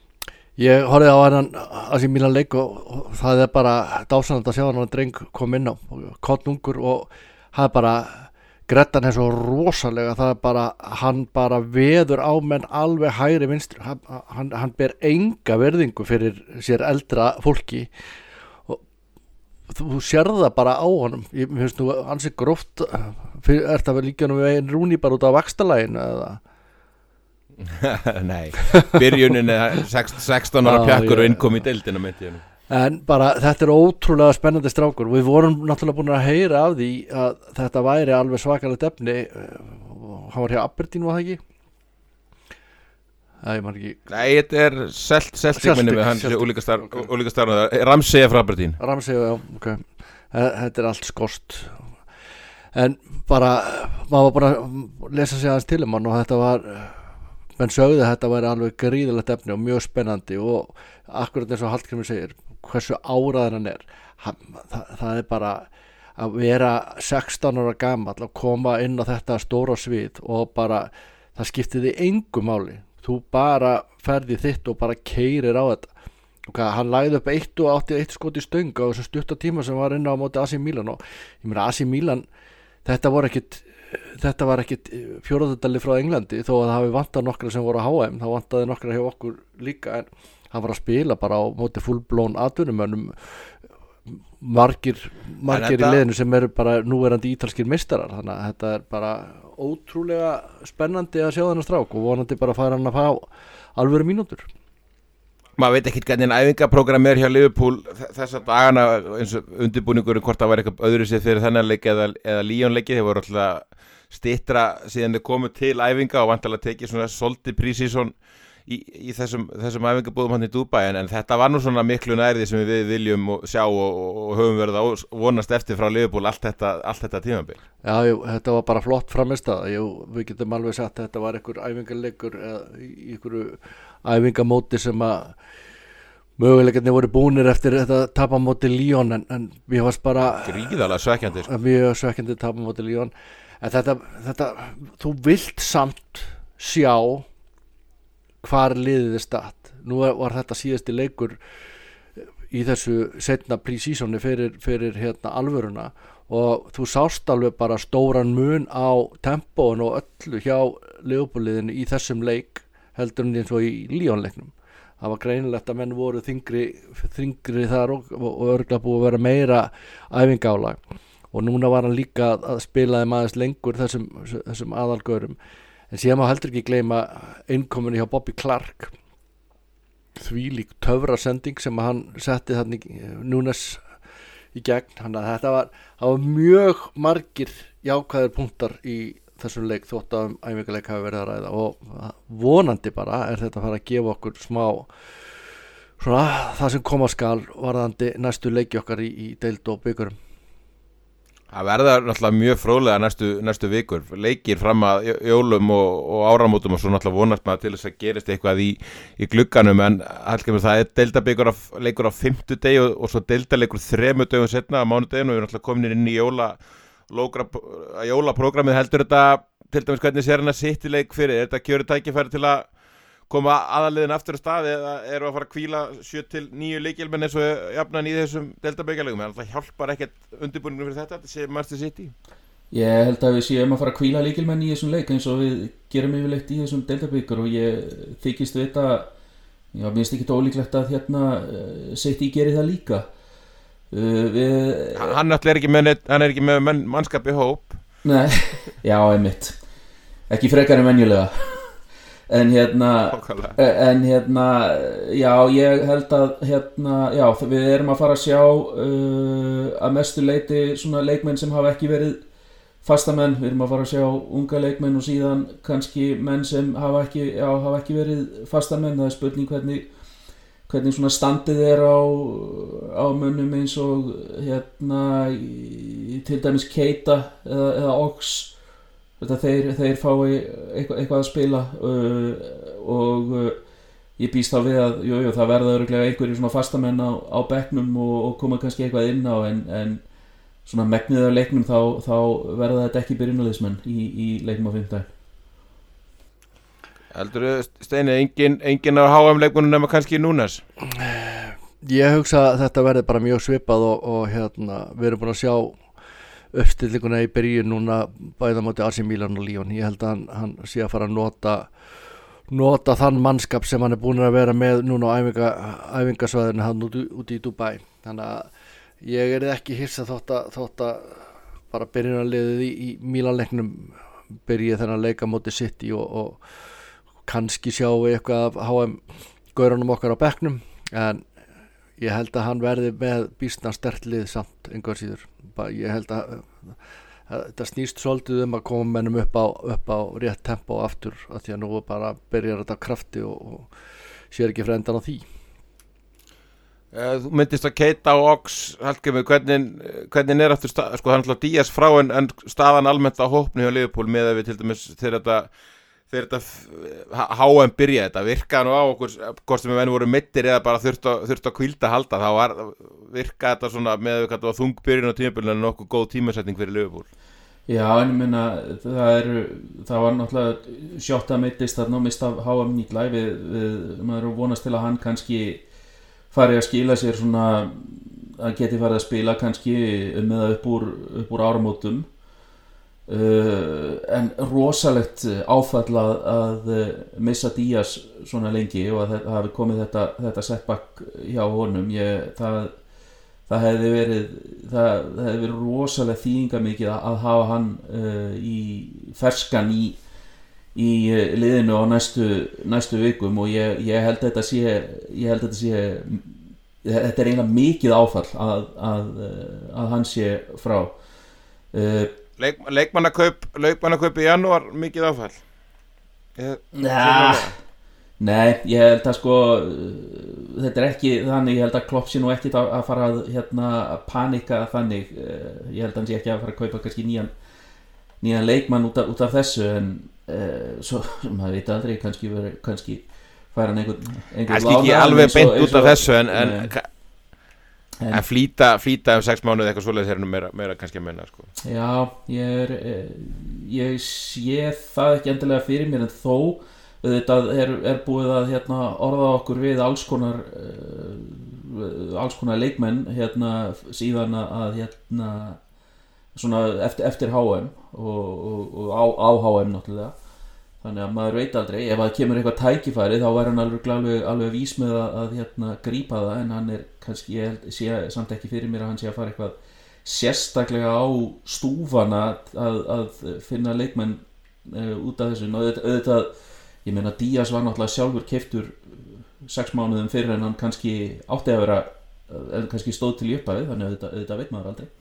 Ég horfði á hann að sem Milan leik og, og það er bara dásanlegt að sjá hann að dreng kom inn á kottnungur og það er bara Grettan er svo rosalega, það er bara hann bara veður á menn alveg hægri vinstri, hann, hann, hann ber enga verðingu fyrir sér eldra fólki og þú sérð það bara á honum. Ég finnst nú ansi gróft, er það líka nú við einn Rúni bara út af vaxtalæginu eða? Nei, byrjunin er sextán ára pjakkur og innkom í deildina myndi ég nú. En bara þetta er ótrúlega spennandi strákur. Við vorum náttúrulega búin að heyra af því að þetta væri alveg svakalegt efni. Hann var hjá Aberdeen, var það ekki? Nei, man ekki. Nei, þetta er Celtic, Celtic minni með hans ólíka starfnaðar. Ramsey frá Aberdeen. Ramsey, já, ok. Þetta er allt skost. En bara, maður var bara að lesa sig aðeins til um hann og þetta var, menn sögðu að þetta væri alveg gríðalegt efni og mjög spennandi og akkurat eins og Hallgrímur segir, hversu áraður hann er. Hann, það, það er bara að vera sextán ára gamall að koma inn á þetta stóra svið og bara, það skipti þig engu máli. Þú bara ferði þitt og bara keyrir á þetta. Og hvað, hann lagði upp eitt og átti eitt skot í stöng á þessum stutta tíma sem var inn á móti A C Milan og ég meina A C Milan, þetta var ekkit þetta var ekkit fjóraðudali frá Englandi þó að það hafi vantað nokkra sem voru á H M, þá vantaði nokkra hjá okkur líka en hann var að spila bara á móti fullblón atvinnumönnum margir, margir þetta... í liðinu sem eru bara núverandi ítalskir meistarar, þannig að þetta er bara ótrúlega spennandi að sjá þennan strák og vonandi bara fara hann að fá alvöru mínútur. Maður veit ekkert hvernig æfingaprógram er hjá Liverpool þessa dagana eins og undirbúningurinn hvort það var eitthvað öðru sér fyrir þennan leik eða, eða Lyon-leiki, þeir voru alltaf styttra síðan þeir komu til æfinga og vantalega tekið svona soldi pre-season í, í þessum, þessum æfingabúðum hann í Dubai en, en þetta var nú svona miklu nærði sem við viljum sjá og, og höfum verið að vonast eftir frá Liverpool allt þetta, allt þetta tímabil. Já, jú, þetta var bara flott framistað, við getum alveg sagt að þetta var einhver æfingaleikur eða einhverju æfingamóti sem að möguleikarnir voru búnir eftir þetta tapamóti Lyon en, en við varst bara gríðalega svekkjandi sko. Mjög svekkjandi tapamóti Lyon en þetta, þetta, þú vilt samt sjá hvar liðið er statt. Nú var þetta síðasti leikur í þessu seinna pre-seasoni fyrir, fyrir hérna alvöruna og þú sást alveg bara stóran mun á tempóinu og öllu hjá Liverpool-liðinu í þessum leik heldur en eins og í Lyon-leiknum. Það var greinilegt að menn voru þingri, þingri þar og, og, og örgulega búið að vera meira æfingálag og núna var hann líka að spila þeim aðeins lengur þessum, þessum aðalgörum en síðan má heldur ekki gleyma innkominni hjá Bobby Clark þvílík töfrasending sem hann setti þannig Núnes í gegn, hann að þetta var, var mjög margir jákvæðir punktar í þessum leik þótt að um æfingarleik hafi verið að ræða og vonandi bara er þetta að fara að gefa okkur smá svona það sem koma skal varðandi næstu leiki okkar í, í deild og bikurum. Það verða náttúrulega mjög fróðlega næstu, næstu vikur, leikir fram að jólum og, og áramótum og svo náttúrulega vonast maður til þess að gerist eitthvað í, í glugganum en allkemur það er deildabikur af, leikur á fimmtudegi og, og svo deildaleikur þremur dögum setna á mánudeginu og við erum náttúrulega komin inn í jóla jólaprógrammið heldur þetta til dæmis hvernig sér hann að sitt í leik fyrir er þetta kjörið tækifæri til að koma aðaliðin aftur á stað eða eru að fara að hvíla sjö til níu leikilmenn eins og jafnan í þessum deildabyggjarleikum en það hjálpar ekkert undirbúningur fyrir þetta þetta sé Manchester City. Ég held að við séum að fara að hvíla leikilmenn í þessum leik eins og við gerum yfirleitt í þessum deildabyggur og ég þykist vita já, mér finnst ekki ólíklegt að hérna City geri það líka. Uh, við... hann er ekki með, hann er ekki með menn, mannskap í hóp. Nei, já einmitt ekki frekar en venjulega en hérna en hérna já ég held að hérna já við erum að fara að sjá uh, að mestu leiti svona leikmenn sem hafa ekki verið fastamenn, við erum að fara að sjá unga leikmenn og síðan kannski menn sem hafa ekki, já, hafa ekki verið fastamenn, það er spurning hvernig hvernig svona standið er á, á mönnum eins og hérna til dæmis Keita eða, eða Ox þetta þeir, þeir fái eitthvað, eitthvað að spila uh, og uh, ég býst þá við að jú, jú, það verða örugglega einhverjir svona fastamenn á, á bekknum og, og koma kannski eitthvað inn á en, en svona megnið af leiknum þá, þá verða þetta ekki byrjunarliðsmenn í, í leiknum á fimmtudaginn. Heldur Steini, engin, engin á H M-leikunum nema kannski Núnes? Ég hugsa að þetta verði bara mjög svipað og, og hérna, við erum búin að sjá uppstillinguna í byrjun núna bæða móti A C Milan og Lyon. Ég held að hann, hann sé að fara að nota, nota þann mannskap sem hann er búin að vera með núna á æfinga, æfingasvæðinu hann út, út í Dubai. Þannig að ég er ekki hissa þótt að, þótt að bara byrjunarliðið í, í Milan-leiknum byrji þennan leika móti City og, og kannski sjáum við eitthvað af H M-gaurunum okkar á bekknum en ég held að hann verði með býsna sterkt lið samt einhver síður. Ég held að, að þetta snýst svolítið um að koma mennum upp á, upp á rétt tempo aftur, að því að nú bara byrjar þetta krafti og, og sér ekki frendan á því. Þú myndist að Keita og Ox, Hallgrímur, hvernig, hvernig er aftur stað, sko hann ætla Díaz frá en, en staðan almennt á hópni hjá Liverpool með að við til dæmis þegar þetta, þegar þetta H M byrjaði, þetta virkaði nú á okkur, hvort sem við venum voru meiddir eða bara þurft að, þurft að hvílda að halda, þá var, virkaði þetta svona með að þetta var þungbyrjun á tímabilinu en nokkuð góð tímasetning fyrir Liverpool. Já, en ég minna, það er, það var náttúrulega sjótt að meiddist þarna og mista H M nýtla, við, við, maður vonast til að hann kannski fari að skila sér svona að geti farið að spila kannski um eða upp úr, upp úr áramótum uh, en rosalegt áfall að, að missa Díaz svona lengi og að það hafi komið þetta, þetta setback hjá honum. Ég, það, það hefði verið það, það hefði verið rosalega þýðingamikið að, að hafa hann uh, í ferskan í í liðinu á næstu, næstu vikum og ég, ég held að þetta sé ég held að þetta sé þetta er eiginlega mikið áfall að, að, að hann sé frá uh, Leik, leikmannakaup leikmannakaup í janúar mikið áfall ég, ja, Nei, ég held að sko þetta er ekki þannig, ég held að Klopp sé nú ekkit að, að fara að hérna, panika þannig, ég held að hann sé ekki að fara að kaupa kannski nýjan nýjan leikmann út af, út af þessu en Uh, svo maður veit aldrei kannski, veri, kannski færa hann einhvern kannski ekki alveg beint út af þessu en, en, en, en flýta, flýta um sex mánuði eitthvað svoleiðis er nú meira, meira kannski að menna sko. Já, ég er ég sé það ekki endilega fyrir mér en þó þetta er, er búið að hérna, orða okkur við alls konar uh, alls konar leikmenn hérna, síðan að hérna svona eftir, eftir H M og, og, og á, á H M náttúrulega þannig að maður veit aldrei ef það kemur eitthvað tækifæri þá væri hann alveg, alveg, alveg vís með að, að hérna, grípa það en hann er kannski, ég held, sé samt ekki fyrir mér að hann sé að fara eitthvað sérstaklega á stúfana að, að finna leikmenn uh, út af þessu og auðvitað, auðvitað ég meina Díaz var náttúrulega sjálfur keyptur sex mánuðum fyrir en hann kannski átti að vera en kannski stóð til í upphafi þannig að auðvitað, auðvitað veit maður aldrei.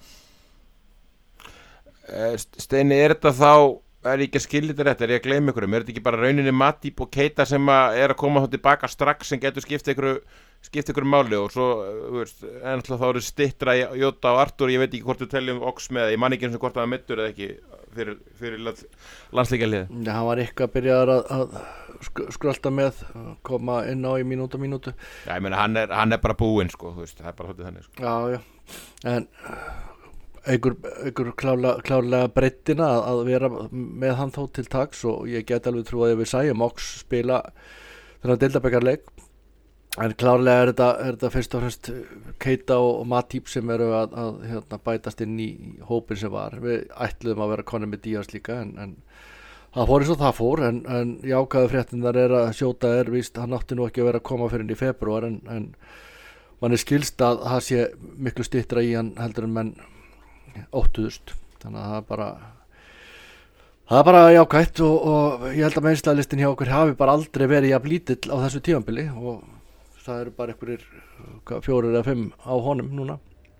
Steini, er þetta þá er ég ekki að skilja þetta rétt, er ég að gleyma ykkur er þetta ekki bara rauninni Matip og Keita sem að er að koma þá tilbaka strax sem getur skipt ykkur skipt ykkur máli og svo veist, en þá eru stittra Jota og Artur ég veit ekki hvort þú teljum Ox með ég man ekki eins og hvort það er mittur eða ekki fyrir, fyrir landsleikjalið. Já, hann var eitthvað að byrja að, að skrölda með koma inn á í mínútu mínútu. Já, ég meina hann er, hann er bara búinn sko, þú veist, það er bara haldið þannig sko. Já, já, en einhver, einhver klálega, klálega breyttina að, að vera með hann þó til taks og ég get alveg trú að ég við sæjum Ox spila þennan deildabikarleik en klárlega er þetta, er þetta fyrst og fremst Keita og Matip sem eru að, að hérna, bætast inn í hópin sem var við ætluðum að vera konum með Díaz líka en, en það fór eins og það fór en, en jákvæðu fréttinnar er að Sjóta er víst, hann átti nú ekki að vera að koma fyrir inn í febrúar en, en mann er skilst að það sé miklu styttra í hann heldur en menn óttuðust þannig að það er bara það er bara jákvætt og, og ég held að meiðslalistin hjá okkur hafi bara aldrei verið jafn lítill á þessu tímabili og það eru bara einhverjir fjórir eða fimm á honum núna.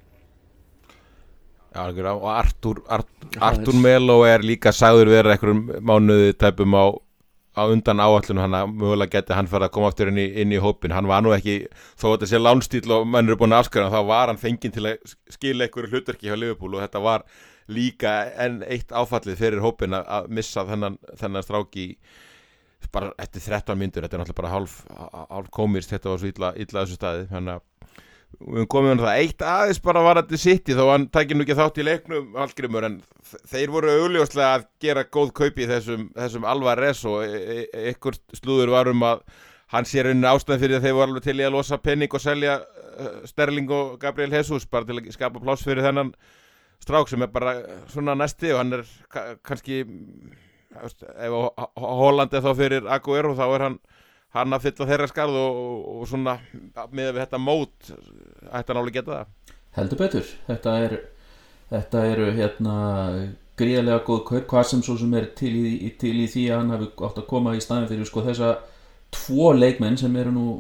Já, og Artur Artur, Artur Melo er líka sagður vera einhverjum mánuði tæpum á á undan áætlun hann að mögulega geti hann fyrir að koma aftur inn í, inn í hópin hann var nú ekki, þó að þetta sé lánstíl og menn eru búin að afskjöra þá var hann fenginn til að skila einhverju hlutverki hjá Liverpool og þetta var líka enn eitt áfallið fyrir hópin að, að missa þennan, þennan stráki bara eftir þrettán mínútur, þetta er náttúrulega bara hálf, hálf komist, þetta var svo illa, illa þessu staði þannig að við komum um það eitt aðeins bara var þetta City þó hann tækir nú ekki þátt í leiknum Hallgrímur en þeir voru augljóslega að gera góð kaup í þessum, þessum Alvarez og e- e- ykkur slúður var um að hann sé rauninni ástæðan fyrir að þeir voru alveg til í að losa penning og selja uh, Sterling og Gabriel Jesus bara til að skapa pláss fyrir þennan strák sem er bara svona næsti og hann er ka- kannski ef Holland er þá fyrir Aguero þá er hann hann að fylla þeirra skarð og, og, og svona með við þetta mót ætti hann alveg geta það. Heldur betur, þetta er þetta eru hérna gríðarlega góð kaup, hvað sem svo sem er til í, til í því að hann hafi átt að koma í staðin fyrir sko þessa tvo leikmenn sem eru nú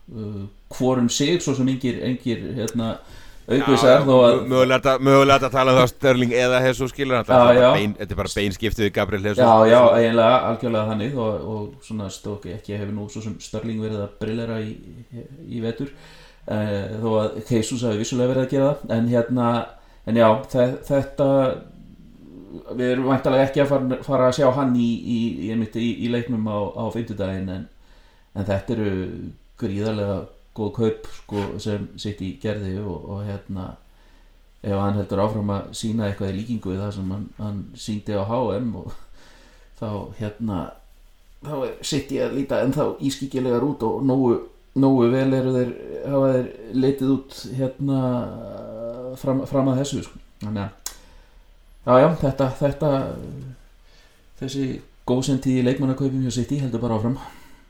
uh, hvorum sig svo sem engir, engir hérna, aukvisar þó að mögulega að tala um þá Sterling eða Jesus skilur þetta er bara beinskipti við Gabriel Jesus já, já, eiginlega algjörlega þannig og, og svona stóki ekki hefur nú svo sem Sterling verið að brillera í, í vetur uh, þó að Jesus hafi vissulega verið að gera það en hérna, en já þetta við erum væntanlega ekki að fara, fara að sjá hann í, í, í, í, í leiknum á, á fimmtudaginn en, en þetta eru gríðarlega góð kaup sko, sem City gerði og, og hérna ef hann heldur áfram að sína eitthvað í líkingu við það sem hann, hann sýndi á H M og þá hérna þá er City að líta ennþá ískyggilegar út og nógu, nógu vel eru þeir hafa þeir litið út hérna fram, fram að þessu sko. Þannig að já já þetta, þetta þessi góðsendið í leikmannakaupum hjá City heldur bara áfram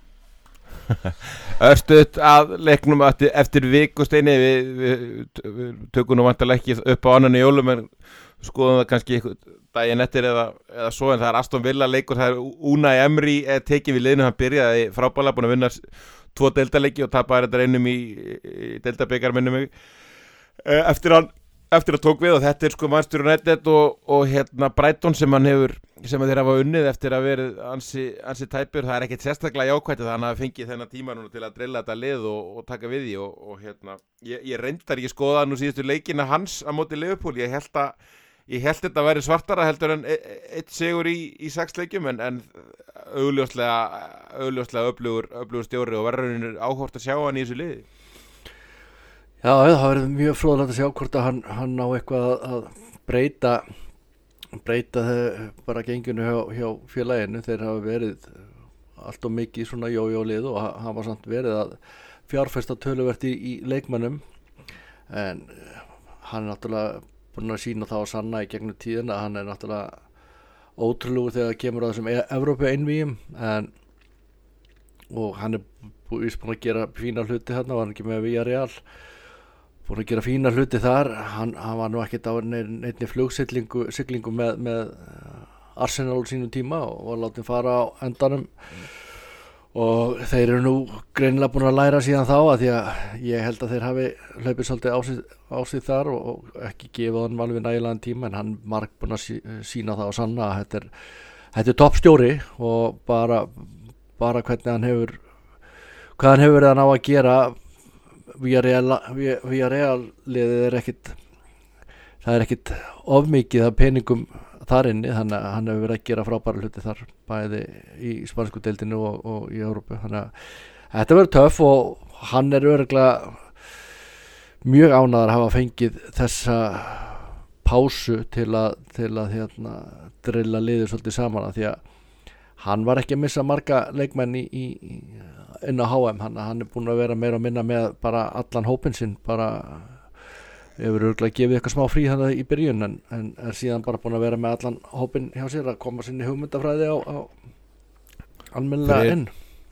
Örstuðt að leiknum eftir, eftir viku Steini við, við, við tökum nú vantarlega ekki upp á annan í jólum en skoðum það kannski daginn eftir eða, eða svo en það er Aston Villa leikur það er Unai Emery tekið við liðinu hann byrjaði frábælega búin að vinna tvo deildarleiki og tapaði þetta einum í, í deildarbikar minnum mig eftir að eftir að tók við og þetta er sko Manchester United og, og hérna Brighton sem hann hefur sem þeir hafa unnið eftir að verið ansi, ansi tæpur, það er ekkert sérstaklega jákvætt að hann hafi fengið þennan tíma núna til að drilla þetta lið og, og taka við því og, og hérna, ég, ég reyndar ekki skoða nú síðustu leikina hans á móti Liverpool, ég held að ég held þetta að væri svartara heldur en eitt sigur í, í sex leikjum en, en augljóslega augljóslega öflugur, öflugur stjóri og verður áhort að sjá hann í þessu liði. Já, það verður mjög fróðlegt að sjá hvort að hann, hann á eitthvað að breyta breyta bara genginu hjá, hjá félaginu þeir hafa verið allt og mikið svona jójólið og hafa samt verið að fjárfesta töluvert í, í leikmönnum en hann er náttúrulega búin að sína það á sanna í gegnum tíðina hann er náttúrulega ótrúlegur þegar kemur á þessum Evrópu einvíum en og hann er búin að gera fína hluti hérna og hann er ekki með Villarreal búin að gera fína hluti þar hann, hann var nú ekkert á neinni flugsiglingu siglingu með, með Arsenal sínum tíma og var látið fara á endanum mm. og þeir eru nú greinilega búin að læra síðan þá að því að ég held að þeir hafi hlaupið svolítið á sig, á sig þar og, og ekki gefið hann alveg nægilegan tíma en hann marg búin að sí, sína það á sanna að þetta er, þetta er toppstjóri og bara, bara hvernig hann hefur hvað hann hefur verið að ná að gera Villarreal liðið er ekkit það er ekkit ofmikið af peningum þar inni þannig að hann hefur verið að gera frábæra hluti þar bæði í spansku deildinu og, og í Evrópu þannig að þetta verður töff og hann er örugglega mjög ánægður að hafa fengið þessa pásu til að, til að hérna, drilla liðið svolítið saman að því að hann var ekki að missa marga leikmenn í, í, inn á H M hann, hann er búin að vera meira að minna með bara allan hópinn sinn bara hefur örgulega gefið eitthvað smá frí þannig í byrjun en, en er síðan bara búin að vera með allan hópinn hjá sér að koma sinni hugmyndafræði á, á almennilega inn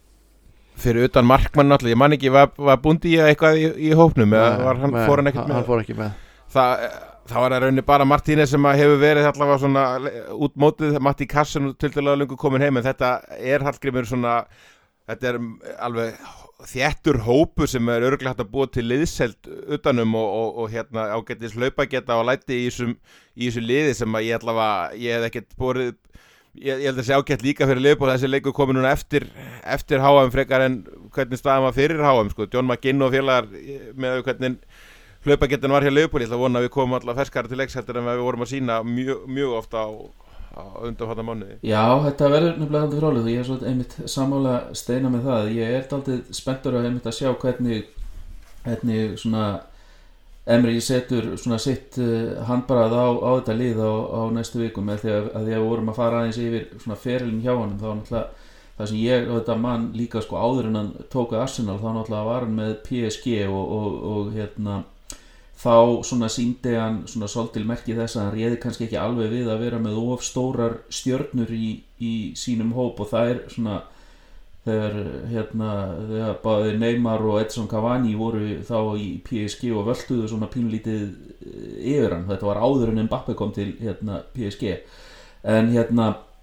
fyrir utan markmann náttúrulega, ég man ekki var, var Bundi eitthvað í, í hópnum eða var hann, með, fór hann ekkert með? Hann fór ekki með það Það var að raunni bara Martínez sem hefur verið allavega svona út mótið Matti Kassan til dæla lengur komin heim en þetta er Hallgrímur svona þetta er alveg þéttur hópu sem er örugglega hægt að búa til liðselt utanum og, og, og hérna ágætis hlaupageta og læti í þessum í þessu liði sem að ég allavega ég hef ekkert borið ég, ég held að sé ágætt líka fyrir Liverpool þessi leikur komið núna eftir eftir H M frekar en hvernig staðan var fyrir H M sko John McGinn og félagar með hvernig hlaupagetan var hjá Liverpool, ég ætla að vona að við komum alltaf ferskara til leiks heldur en við vorum að sína mjög, mjög ofta á, á undanfarna mánuði. Já, þetta verður nefnilega þannig frálega og ég er svona einmitt sammála Steina með það. Ég er dálítið spenntur að einmitt að sjá hvernig, hvernig svona Emery setur svona sitt uh, handbragð á, á þetta lið á, á næstu vikum með því að, að því að við vorum að fara aðeins yfir svona ferilinn hjá honum þá náttúrulega það sem ég og þetta mann líka sko áður en hann tók að Arsenal þá náttúrulega var hann með P S G og, og, og hérna þá svona sýndi hann svona svolítil merki þess að hann réði kannski ekki alveg við að vera með of stórar stjörnur í, í sínum hóp og það er svona þegar hérna þegar bæði Neymar og Edson Cavani voru þá í P S G og völtuðu svona pínlítið yfir hann þetta var áður en Mbappe kom til hérna P S G en hérna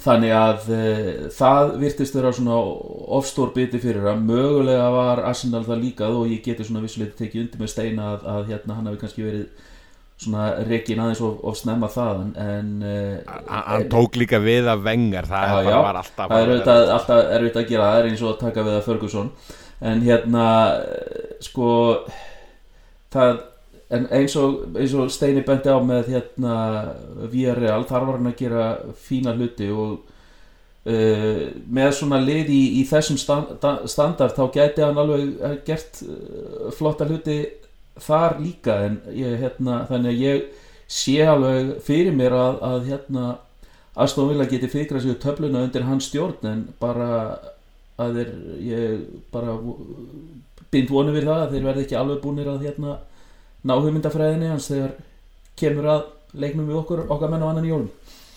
þannig að uh, það virtist vera svona ofstór biti fyrir að mögulega var Arsenal það líka og ég geti svona vissulega tekið undir með Steina að, að hérna hann hafi kannski verið svona rekin aðeins of, of snemma það en uh, hann tók líka við að Wenger það já, bara já, var alltaf það er auðvitað, alltaf erfitt að gera það er eins og að taka við að Ferguson en hérna sko það en eins og, eins og Steini benti á með hérna Villarreal þar var hann að gera fína hluti og uh, með svona lið í, í þessum stand, standard þá gæti hann alveg gert uh, flotta hluti þar líka en ég, hérna, þannig að ég sé alveg fyrir mér að, að hérna Aston Villa geti fikrað sig töfluna undir hans stjórn en bara að þeir ég bara bind vonu við það að þeir verði ekki alveg búnir að hérna ná hugmyndafræðinni hans þegar kemur að leiknum við okkur okkar menn og annan í jólum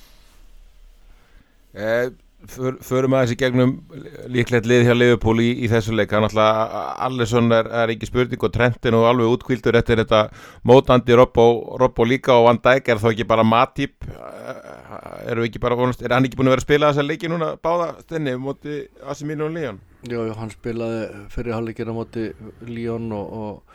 eh, för, Förum aðeins í gegnum líklegt lið hjá Liverpool í, í þessu leik hann alltaf Alisson er, er ekki spurning og Trentin og alveg útkvíldur eftir þetta mótandi Robbo, Robbo líka og Van Dijk er þá ekki bara Matip eru ekki bara vonast, er hann ekki búin að vera að spila þessa leiki núna báða stenni móti A C Milan og Lyon? Jú, jú, hann spilaði fyrir hálfleikina móti Lyon og, og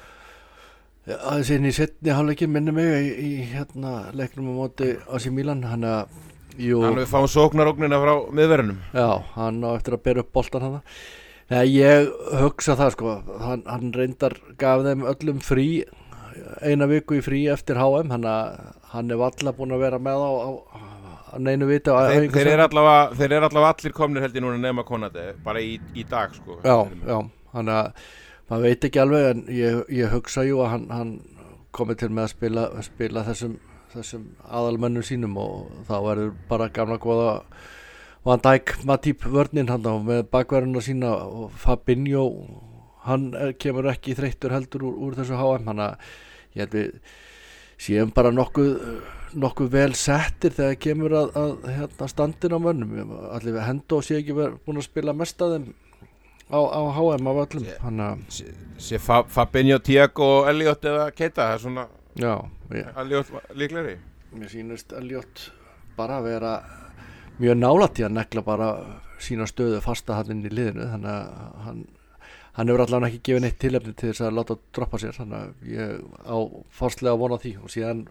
aðeins inn í setni hálfleiki minni mig í, í hérna leiknum á móti A C Milan hann að jú, hann við fáum sóknaróknina frá miðverðinum já, hann á eftir að bera upp boltan hann Nei, ég hugsa það sko hann, hann reyndar gaf þeim öllum frí eina viku í frí eftir H M hann að hann er alla búin að vera með á, á, á neinu viti þeir, þeir eru allavega þeir eru allavega allir komnir held ég núna nema Konate bara í, í dag sko já, já, hann að maður veit ekki alveg en ég, ég hugsa jú að hann, hann komið til með að spila, spila þessum, þessum aðalmönnum sínum og þá verður bara gamla góða Van Dijk Matip vörnin hann á með bakverðuna sína og Fabinho hann er, kemur ekki þreyttur heldur úr, úr þessu H M hann að ég held við séum bara nokkuð, nokkuð vel settir þegar kemur að, að hérna, standin á mönnum allir við Hendo sé ekki verið búin að spila mest að þeim á, á H M af öllum hann að sé, sé Fa, Fabinho, Thiago og Elliot eða Keita það er svona já, ég, Elliot líklegri mér sýnist Elliot bara að vera mjög nálægt í að negla bara sína stöðu fasta hann inn í liðinu þannig að hann, hann hefur allavega ekki gefið neitt tilefni til þess að láta droppa sér þannig að ég á fastlega að vona því og síðan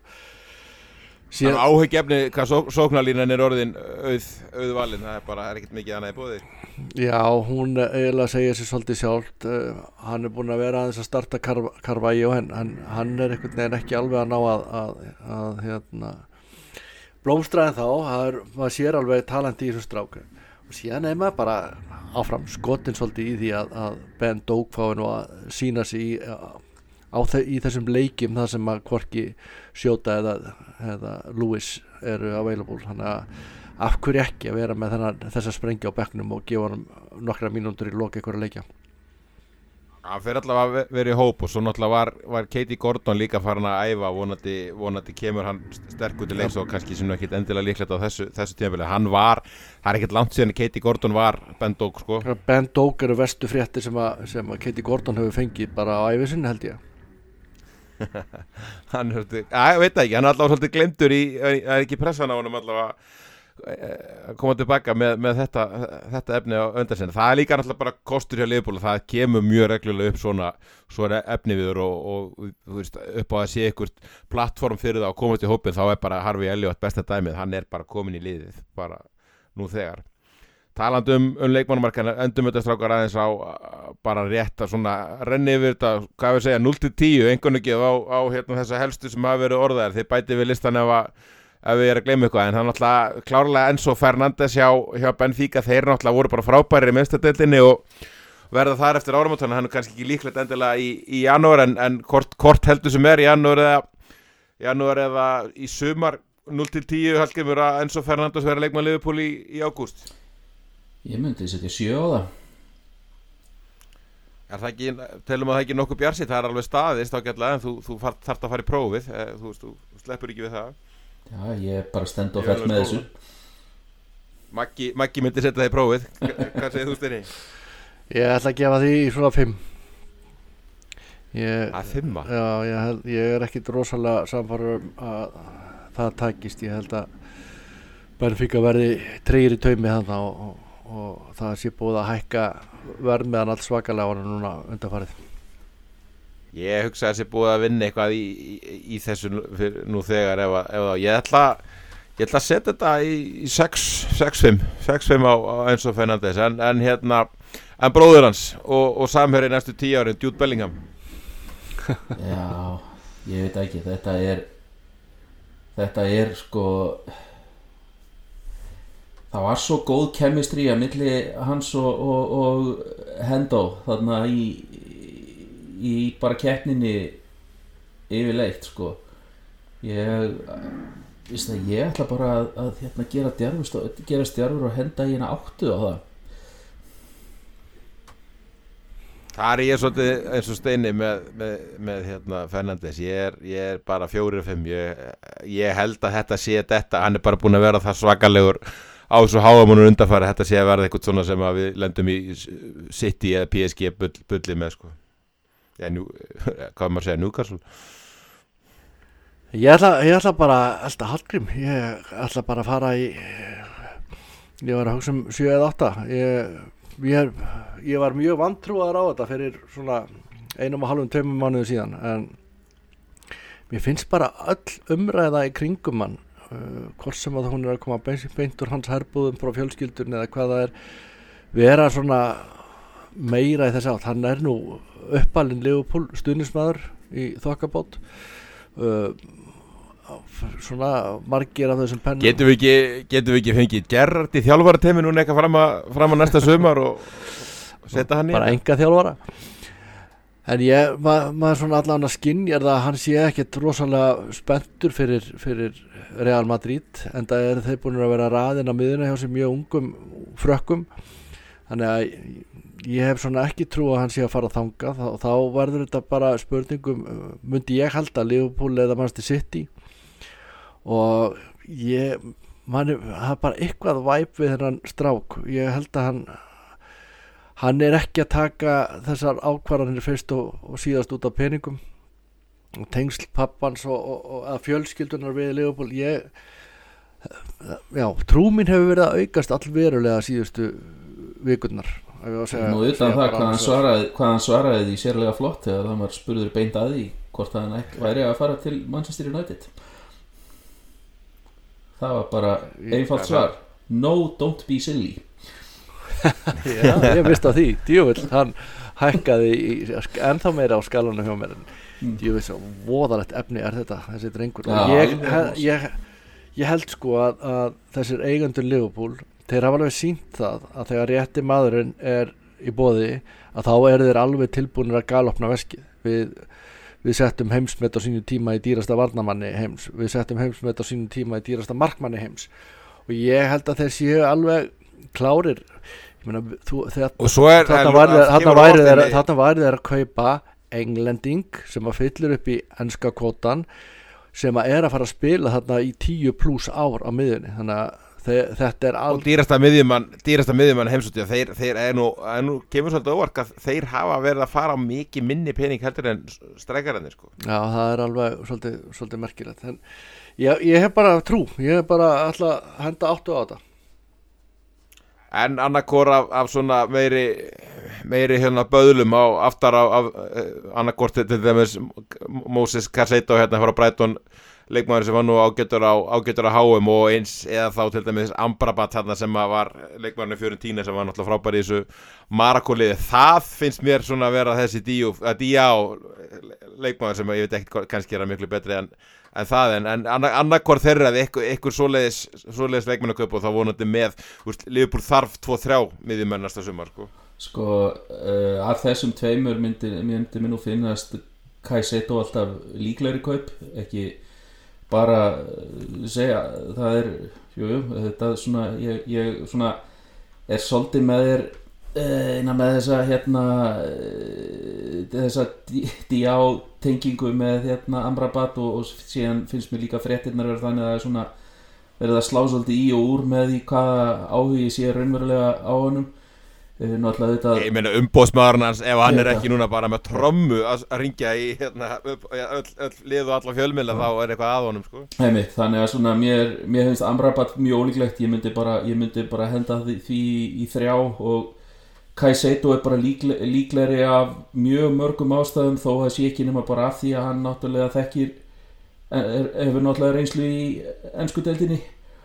síðan áhyggjefni hvað só, sóknarlínan er orðin auð, auð valin það er bara, það er ekkert mikið annað í boði já, hún eiginlega segir sér svolítið sjálft uh, hann er búin að vera aðeins að starta Carvalho en hann, hann er einhvern veginn ekki alveg að ná að, að, að hérna blómstra en þá, það er, maður sér alveg talandi í þessu strák og síðan er maður bara áfram skotin svolítið í því að, að Ben Doak fái nú að sína sig í, á þe- í þessum leikjum það sem að hvorki Sjóta eða, eða Lewis eru available þannig að af hverju ekki að vera með þennan, þessa sprengja á bekknum og gefa hann nokkra mínútur í loka einhverja leikja hann fyrir allavega að vera í hóp og svo náttúrulega var, var Katie Gordon líka farin að æfa vonandi, vonandi kemur hann sterkur til leiks og kannski sem ekkert endilega líklegt á þessu, þessu tímabili hann var, það er ekkert langt síðan Katie Gordon var Ben Doak sko Ben Doak eru verstu fréttir sem að, sem að Katie Gordon hefur fengið bara á ævi sinni held ég hann hörði, að ég veit það ekki hann er allavega svolítið glemdur í, það er ekki pressan á honum allavega að koma tilbaka með, með þetta, þetta efni á undansinni. Það er líka náttúrulega bara kostur hjá Liverpool, það kemur mjög reglulega upp svona, svona efni viður og, og þú veist, upp á að sé einhvert plattform fyrir það og komast í hópin, þá er bara Harvey Elliott besta dæmið, hann er bara komin í liðið bara nú þegar. Talandi um, um leikmannumarkana, endum þetta strákar aðeins á bara rétt að svona renni yfir þetta, hvað við segja, núll til tíu einhvern veginn á, á hérna, þessa helstu sem hafa verið orðaðar, þeir bæti við listan ef að ef við erum að gleyma eitthvað, en það er náttúrulega klárlega Enzo Fernandes hjá, hjá Benfica, þeir náttúrulega voru bara frábærir í meistaradeildinni og verða þar eftir áramótin, hann er kannski ekki líklegt endilega í, í janúar, en, en hvort, hvort heldur sem er í janúar eða, janúar eða í sumar núll til tíu haldkemur að Enzo Fernandes verða leikmann Liverpool í, í ágúst. Ég myndi setja sjö á það. Er það ekki, telum að það ekki nokkuð bjarsitt, það er alveg staðist ágætlega, en þú, þú þarft að fara í prófið, þú, þú, þú sleppur ekki við það. Já, ég er bara stend og fell með þessu. Maggi, Maggi myndi setja það í prófið. Hvað segir þú, Steini? Ég ætla að gefa því í svona fimm. Ég, að fimma? Já, ég, held, ég er ekkit rosalega samfærður að það takist. Ég held að Benfica verði tregir í taumi þarna og, og, og það sé búið að hækka verð meðan alls svakalega á hann núna undanfarið. Ég hugsa að þessi búið að vinna eitthvað í, í, í þessu nú þegar ef að, ef að ég ætla ég ætla að setja þetta í, í sex fimm sex fimm á, á Enzo Fernandez en, en hérna en bróður hans og, og samherji næstu tíu árin Jude Bellingham. Já, ég veit ekki, þetta er þetta er sko það var svo góð chemistry að milli hans og, og, og Hendo þarna í í bara keppninni yfirleitt sko ég veist það, ég ætla bara að, að hérna, gera djarfur gera stjarfur og henda í hérna áttu á það. Það er ég svolítið eins og Steini með, með, með hérna Fernandes, ég er, ég er bara fjórir og fimm, ég, ég held að þetta sé þetta, hann er bara búin að vera það svakalegur á þessu háamunur undanfæri, þetta sé að verða eitthvað svona sem að við lendum í City eða P S G bull, bulli með sko. Já, njú, hvað maður segja, Newcastle. Ég ætla, ég ætla bara alltaf Hallgrím, ég ætla bara að fara í, ég var að hugsa um sjö eða átta, ég, ég, ég var mjög vantrúaður á þetta fyrir svona einum og halvum tveimum mánuðu síðan, en mér finnst bara öll umræða í kringum hann, uh, hvort sem að hún er að koma beint úr hans herbúðum frá fjölskyldurinn eða hvað það er, vera svona meira í þess átt, hann er nú uppalinn Liverpool stuðningsmaður í þokkabót uh, svona margir af þessum pennum. Getum við ekki, getum við ekki fengið Gerrard í þjálfarateimi núna eitthvað fram að, fram að næsta sumar og, og setja hann í? Bara enga þjálfara. En ég, ma, maður svona allan að skynjar það að hann sé ekkert rosalega spenntur fyrir, fyrir Real Madrid, en það er þeir búin að vera raðinn á miðuna hjá sem mjög ungum frökkum, þannig að ég hef svona ekki trú að hann sé að fara þangað, þá, þá verður þetta bara spurningum, myndi ég halda Liverpool eða Manchester City og ég manni, það er bara eitthvað væp við þennan strák, ég held að hann hann er ekki að taka þessar ákvarðanir fyrst og, og síðast út af peningum og tengsl pappans og, og, og að fjölskyldunar við Liverpool, ég já, trú mín hefur verið að aukast allverulega síðustu vikurnar. Nú utan það hvað hann svaraði, hvað hann svaraði því sérlega flott þegar það var spurður beint að því hvort hann ekki væri að fara til Manchester United. Það var bara einfalt svar, no, don't be silly. Já, ég vist á því, djúvill, hann hækkaði í, ennþá meira á skalunum hjá mér en mm. djúvill, svo voðalegt efni er þetta, þessi drengur. Já, ég, ég, ég, ég held sko að, að þessir eigendur Liverpool, þeir hafa alveg sýnt það að þegar rétti maðurinn er í boði að þá eru þeir alveg tilbúinir að galopna veskið. Við, við settum heimsmet á sínu tíma í dýrasta varnamanni heims, við settum heimsmet á sínu tíma í dýrasta markmanni heims og ég held að þeir séu alveg klárir. Ég meina, þú, þegar, og svo er þarna væri þeir að kaupa englending sem að fyllir upp í enska kvotan sem að er að fara að spila þarna í tíu pluss ár á miðjunni, þannig að Þeir, þetta er all... og dýrasta miðjumann dýrasta miðjumann heimsótti þeir, þeir er nú, er nú kemur svolítið óvart að þeir hafa verið að fara á mikið minni pening heldur en strækararnir sko. Já, það er alveg svolítið, svolítið merkilegt en ég, ég hef bara trú ég hef bara ætla að henda áttu á þetta. En annarkor af, af svona meiri meiri hérna böðlum á aftar á af, annarkort til dæmis Moses Caicedo hérna frá Brighton, leikmaður sem var nú ágætur á ágætur á H M og eins eða þá til dæmis Amrabat þarna sem var leikmaðurinn Fiorentina sem var náttúrulega frábær í þessu Marako-liði. Það finnst mér svona að vera þessi Díu, að Díá leikmaður sem ég veit ekki kannski er miklu betri en, en það en, en annarkor þeirra ef ykkur, ykkur svoleiðis, svoleiðis leikmannakaup og þá vonandi með úr, Liverpool þarf tvo þrjá miðjumenn næsta sumar sko. Sko uh, af þessum tveimur myndi, myndi mér nú finnast Caicedo alltaf líklegri kaup, ekki bara segja það er jú, jú, þetta svona ég, ég svona er svolítið með þér eina með þessa hérna þessa Díá tengingu með hérna Amrabat og, og síðan finnst mér líka fréttirnar verið þannig að það er svona verið að slá svolítið í og úr með því hvaða áhugi sé raunverulega á honum náttúrulega þetta Ég meina umbóðsmaðurinn hans ef hann er ekki núna bara með trommu að ringja í hérna, öll, öll lið og alla fjölmiðla þá er eitthvað að honum sko. Heimitt, þannig að svona mér, mér finnst Amrabat mjög ólíklegt, ég myndi bara, ég myndi bara henda því, því í þrjá og Caicedo er bara líkle, líklegri af mjög mörgum ástæðum þó það sé ekki nema bara af því að hann náttúrulega þekkir er, hefur náttúrulega reynslu í ensku deildinni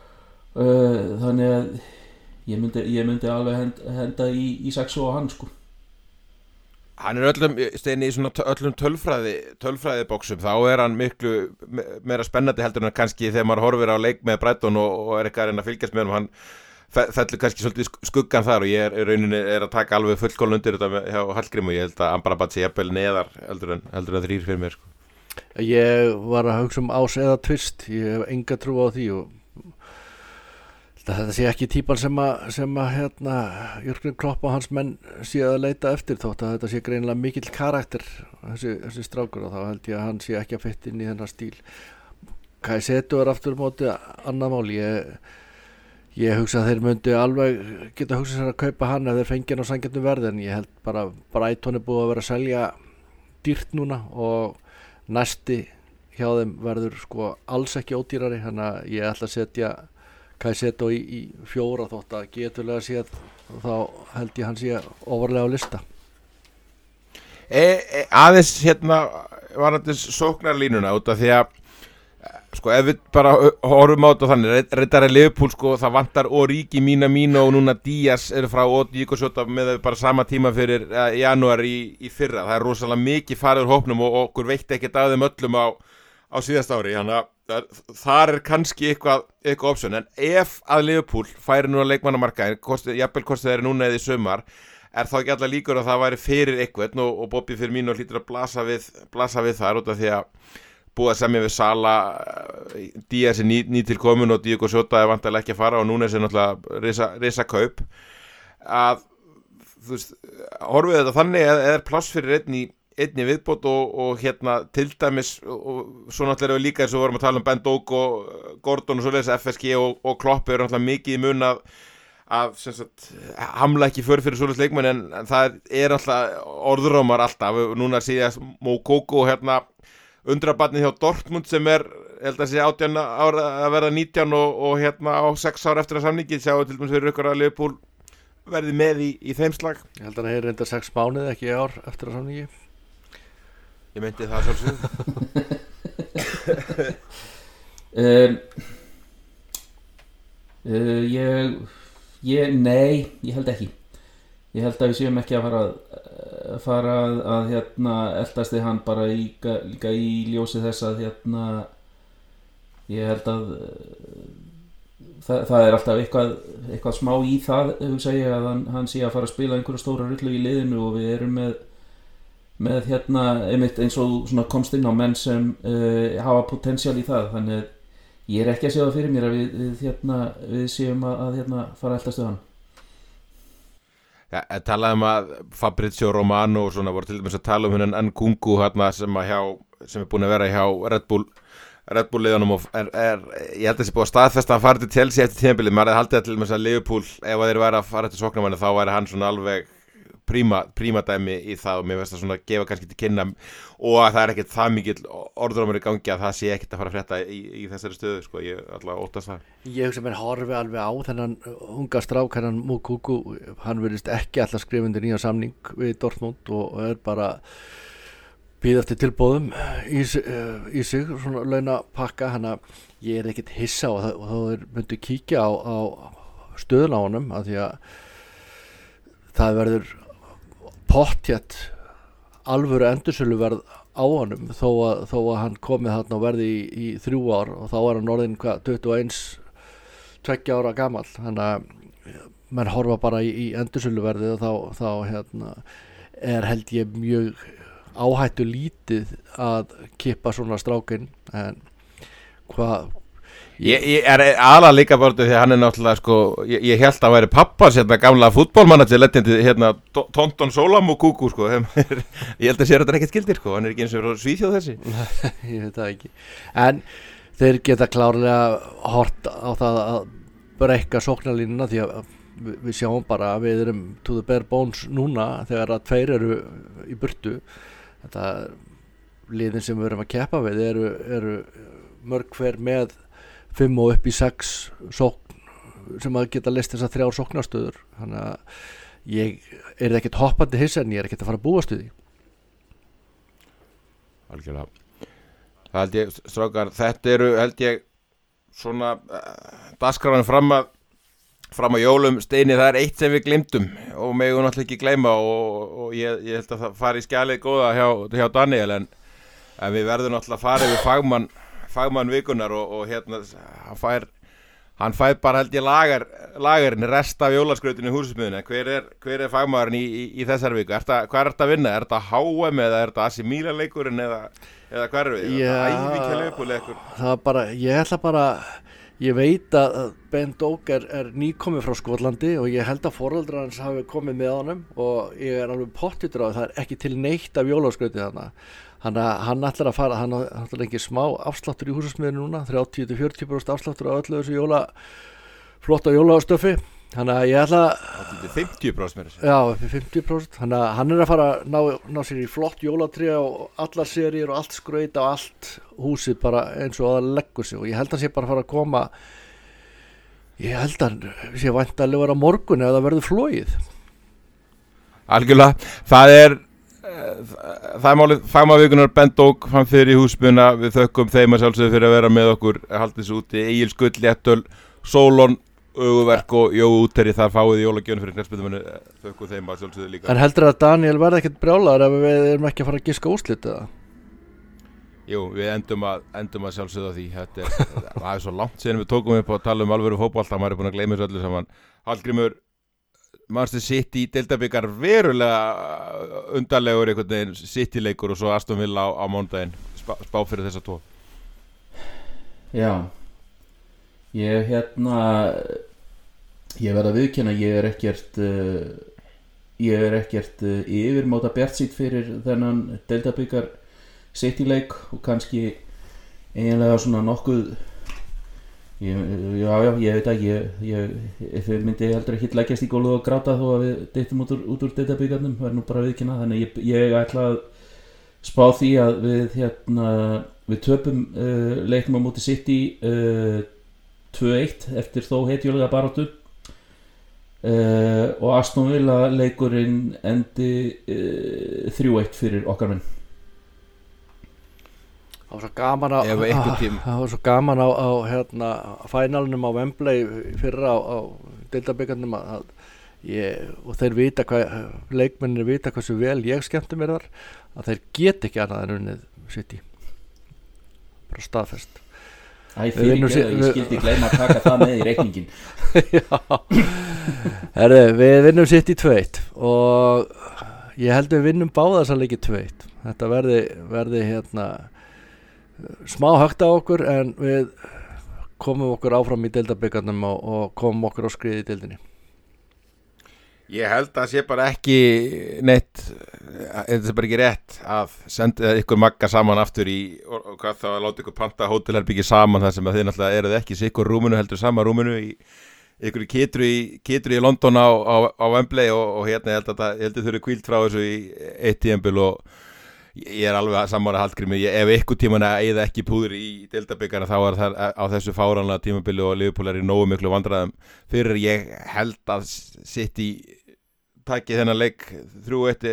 uh, þannig að Ég myndi, ég myndi alveg henda, henda í, í sexu og hann sko. Hann er öllum, steini í svona öllum tölfræði, tölfræðibóksum, þá er hann miklu meira spennandi heldur en kannski þegar maður horfir á leik með Brighton og, og er eitthvað að reyna að fylgjast með hann, hann fellur kannski svolítið skuggan þar og ég er, rauninni er að taka alveg fullkóla undir þetta með, hjá Hallgrim og ég held að Amrabat sé jafnvel neðar heldur en, heldur en þrír fyrir mér sko. Ég var að hugsa um ás eða tvist, ég hef enga trú á því og þetta sé ekki típan sem að, sem að hérna, Jürgen Klopp og hans menn sé að leita eftir þótt að þetta sé greinilega mikill karakter þessi, þessi strákur og þá held ég að hann sé ekki að fitt inn í þennan stíl. Caicedo er aftur móti annað mál. Ég, ég hugsa að þeir myndu alveg geta hugsað sér að kaupa hann ef þeir fengja hann á sanngjarnu verði en ég held bara Brighton er búið að vera að selja dýrt núna og næsti hjá þeim verður sko alls ekki ódýrari þannig að ég ætla að setja Caicedo í, í fjóra þótt að geturlega séð þá held ég hann sé ofarlega á lista e, e, aðeins hérna varandi sóknarlínuna út af því að sko ef við bara horfum á þetta þannig reyndar er Liverpool sko það vantar Origi, Minamino og núna Díaz eru frá Odík og Sjóta með bara sama tíma fyrir uh, janúar í, í fyrra það er rosalega mikið farið úr hópnum og okkur veitti ekkert af þeim öllum á, á síðast ári þannig að þar er kannski eitthvað, eitthvað option en ef að Liverpool færi núna leikmannamarkaðin, jafnvel kosti þeir núna eða í sumar, er þá ekki allar líkur að það væri fyrir eitthvað og, og Bobby Firmino hlýtur að blasa við, blasa við þar út af því að búið að semja við Sala Díaz er ný, ný til komin og Diogo Jota er vantarlega ekki að fara og núna er þessi náttúrulega risa, risa kaup að þú veist, horfið þetta þannig eða er pláss fyrir einn í einni viðbót og, og hérna til dæmis og, og svo náttúrulega líka eins og vorum að tala um Ben Dogo, Gordon og svoleiðis F S G og, og Klopp eru náttúrulega mikið í mun að, að sem sagt, hamla ekki för fyrir svoleiðis leikmenn en, en það er alltaf orðrómar alltaf núna síðast Moukoko hérna undrabarnið hjá Dortmund sem er held að sé átján ára að verða nítján og, og hérna á sex ára eftir að samningi sjáu til dæmis fyrir ykkur að Liverpool verði með í, í þeim slag Ég held að hann hefur reyndar sex mánuð ekki ár eftir að samningi Ég meinti það sjálfsögðu um, uh, ég, ég nei, ég held ekki ég held að við séum ekki að fara að fara að, að hérna eltast þið hann bara líka, líka í ljósi þess að hérna ég held að það, það er alltaf eitthvað, eitthvað smá í það hugsa ég að hann, hann sé að fara að spila einhverja stóra rullu í liðinu og við erum með með hérna einmitt eins og svona komst inn á menn sem uh, hafa potensial í það þannig að ég er ekki að sjá það fyrir mér að við, við, hérna, við séum að, að hérna, fara að eltast við hann Ja, talaði um að Fabrizio Romano og svona voru til dæmis að tala um hennan Nkunku hérna sem, að hjá, sem er búin að vera hjá Red Bull Red Bull liðanum og er, er, ég held að þessi búið að staðfesta að hann fari til Chelsea eftir tímabilið maður hefði haldið að til dæmis að Liverpool ef þeir væri að fara eftir sóknarmanni þá væri hann svona alveg príma, príma dæmi í það og mér veist að svona gefa kannski til kynna og að það er ekkert það mikill orðrómur í gangi að það sé ekkert að fara að frétta í, í þessari stöðu sko, ég alltaf óttast það Ég hugsa mér horfi alveg á þennan unga strák, hennan Moukoko hann verðist ekki alltaf skrifa undir nýja samning við Dortmund og er bara býð eftir tilbóðum í, í sig svona launapakka, hann að ég er ekkert hissa og þá er myndi kíkja á, á stöðun á honum að því að það verður pottjætt alvöru endursöluverð á honum þó að, þó að hann komið þarna og verði í, í þrjú ár og þá er hann orðin hvað, tuttugu og eins tveggja ára gamall þannig að menn horfa bara í, í endursöluverðið og þá, þá hérna, er held ég mjög áhættu lítið að kippa svona strákinn en hvað Ég, ég er aðalega líka bara því að hann er náttúrulega sko, ég, ég held að hann væri pappa hérna gamla fútbolmanager lettindi hérna Tonton Solamoukoko sko, ég held að sér þetta ekkert skildir sko, hann er ekki eins og Svíþjóð þessi Ég veit það ekki, en þeir geta klárlega hort á það að breyka sóknarlínuna því að Vi, við sjáum bara að við erum to the bare bones núna þegar að tveir eru í burtu. Þetta liðin sem við erum að keppa við eru, eru mörg hver með fimm og upp í sex sókn sem að geta list þess að þrjár sóknarstöður. Þannig að ég er ekkert hoppandi hissa en ég er ekkert að fara að búast við því. Algjörlega. Það held ég, strákar, þetta eru held ég svona uh, dagskráin fram að fram að jólum. Steini, það er eitt sem við glimtum og megum náttúrulega ekki gleyma og, og ég, ég held að það fari í skjalið góða hjá, hjá Daniel en, en við verðum náttúrulega að fara yfir fagmann, fagmann vikunar og, og hérna hann fær, hann fær bara held ég lagar, lagarinn rest af jólaskrautinu í húsasmiðunni. Hver er, hver er fagmaðurinn í, í, í þessari viku? Er það, hvað er þetta að vinna? Er þetta H M eða er þetta A C Milan leikurinn eða, eða hvað er við? Já, það er bara, ég ætla bara Ég veit að Ben Doak er, er nýkomið frá Skotlandi og ég held að foreldrar hans hafi komið með honum og ég er alveg pottþéttur á að það er ekki til neitt af jólaskrauti þarna. Hann, hann ætlar að fara, hann ætlar ekki smá afsláttur í húsasmiðinu núna, þrjátíu til fjörutíu prósent afsláttur á öllu þessu jóla, flotta jólastöfi. Þannig að ég ætla að fimmtíu prósent með þessu. Já, upp í fimmtíu prósent. Þannig að hann er að fara að ná, ná sér í flott jólatrí og allar seríur og allt skraut á allt húsið bara eins og það leggur sig og ég held að hann sé bara að fara að koma ég held að hann sé væntanlega á morgun eða það verður flogið. Algjörlega. Það er það er málið, fagmaðurvikunar Ben Doak fann fyrir í húsbuna. Við þökkum þeim að sjálfsögðu fyrir að vera með okkur haldið þessu úti. Egil Skull, Léttöl, Sólon Öguverk og Jói Útherji, þar fáið jólagjöfn fyrir knattspyrnumenn, þökkum þeim að sjálfsögðu líka. En heldur að Daniel verði ekkert brjálaður ef við erum ekki að fara að giska úrslit eða? Jú, við endum að, endum að sjálfsögðu á því. Þetta er, það er svo langt síðan við tókum upp að tala um alvöru fótbolta, maður er búin að gleyma þessu öllu saman. Hallgrímur, Manchester City deildabikar verulega undarlegur einhvern veginn City leikur og svo Aston Villa á, á mánudaginn. Spá, spá fyrir þessa tvo. Já. Ég hérna ég verð að viðurkenna ég er ekkert uh, ég er ekkert uh, yfirmáta bjartsýnn fyrir þennan deildabikar City leik og kannski eiginlega svona nokkuð ég, já já ég veit ekki ég, ég, ég myndi heldur ekki leggjast í gólfið og gráta þó að við deytum út úr, út úr deildabikarnum, verð nú bara að viðurkenna þannig ég, ég ætla að spá því að við hérna við töpum uh, leiknum á móti City uh, tvö eitt eftir þó heitjulega baráttu uh, og Aston Villa leikurinn endi uh, þrjú eitt fyrir okkar menn. Það var svo gaman á það var svo gaman á, á hérna finalnum á Wembley fyrra á, á deildabikarnum að ég, og þeir vita hvað leikmennir vita hversu vel ég skemmti mér þar að þeir get ekki annað en unnið City bara staðfest. Æ, fyrir ekki að ég skildi gleyma að taka það með í reikningin. Já, herri, við vinnum City tvö eitt og ég held við vinnum báða þessa leiki tvö eitt. Þetta verði, verði hérna smá högt á okkur en við komum okkur áfram í deildabikarnum og, og komum okkur á skrið í deildinni. Ég held að það sé bara ekki neitt, þetta er bara ekki rétt að senda ykkur magga saman aftur í, og, og hvað þá að láta ykkur panta hótelherbyggi saman þar sem að þið náttúrulega eruð ekki sikkur rúminu heldur sama rúminu í ykkur kitru í, kitru í London á, á, á Wembley og, og hérna ég held að það, ég held að þau eru kvílt frá þessu í eitt tímabil og ég er alveg sammála Hallgrími, ef ykkur tíman að eyða ekki púður í deildabikana þá er það á þessu fáránlega tímabili og Liverpool er í nógu miklu vandræðum fyrir ég held að City taki þennan leik þrjú eitt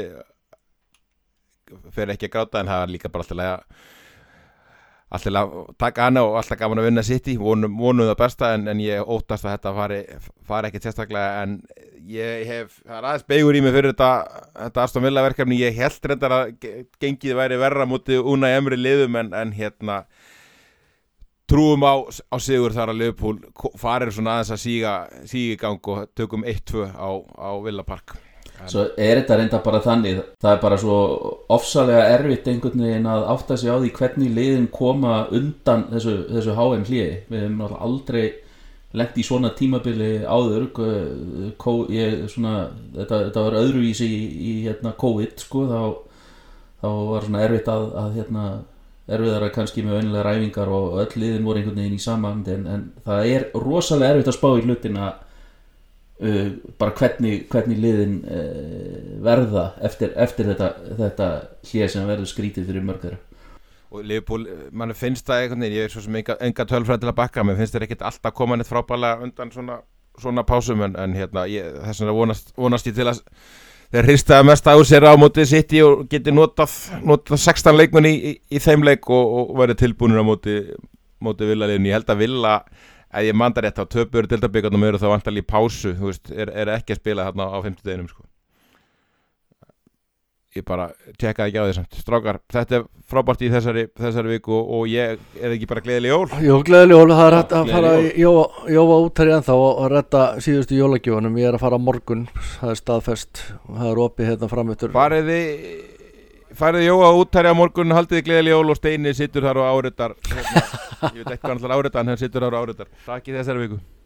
fyrir ekki að gráta en það er líka bara alltaf að alltaf að taka hana og alltaf gaman að vinna City vonum, vonum það besta en, en ég óttast að þetta fari, fari ekki sérstaklega en ég hef, það er aðeins beigur í mig fyrir þetta, þetta Aston Villa verkefni ég held reyndar að gengið væri verra mútið Unai Emery liðum en, en hérna trúum á, á sigur þar að Liverpool farir svona aðeins að síga, síga í gang og tökum eitt tvö á, á Villa Park. Svo er þetta reynda bara þannig, það er bara svo ofsalega erfitt einhvern veginn að átta sig á því hvernig liðin koma undan þessu, þessu H M hléi. Við hefum náttúrulega aldrei lent í svona tímabili áður, Ko, ég, svona, þetta, þetta var öðruvísi í, í hérna, COVID, sko, þá, þá var svona erfitt að, að hérna, erfiðara kannski með venjulegar æfingar og öll liðin voru einhvern veginn í saman en, en það er rosalega erfitt að spá í hlutina uh, bara hvernig, hvernig liðin uh, verða eftir, eftir þetta, þetta hlið sem verður skrítið fyrir mörg þeirra. Og Liverpool, mann finnst það einhvern veginn, ég er svo sem enga, enga tölfræði til að bakka, menn finnst þeir ekkert alltaf koma neitt frábælega undan svona, svona pásum en, en hérna, ég, þess vegna vonast, vonast ég til að þeir hristaði mest á sér á móti City og geti notað, notað sextán leikmenn í, í, í þeim leik og, og verið tilbúinir á móti, móti Villa-liðinu. Ég held að Villa, ef ég mandar rétt á töpur deildabikarnum eru þá vantarlega í pásu, þú veist, er, er ekki að spila þarna á fimmtudeginum sko. Ég bara tjekkaði ekki á því samt. Strákar, þetta er frábært í þessari, þessari viku og, og ég er ekki bara gleðileg jól. Jú, gleðileg jól, það er hægt að fara í jóa, jóa út hér ennþá og, og redda síðustu jólagjöfunum. Ég er að fara á morgun, það er staðfest, það er opið hérna framöttur. Farið þið, farið þið jóa út hér á morgun, haldið þið gleðileg jól og Steini situr þar og áritar. Hérna, ég veit ekki hvað hann ætlar að árita, en hann situr þar og áritar. Takk í þessari viku.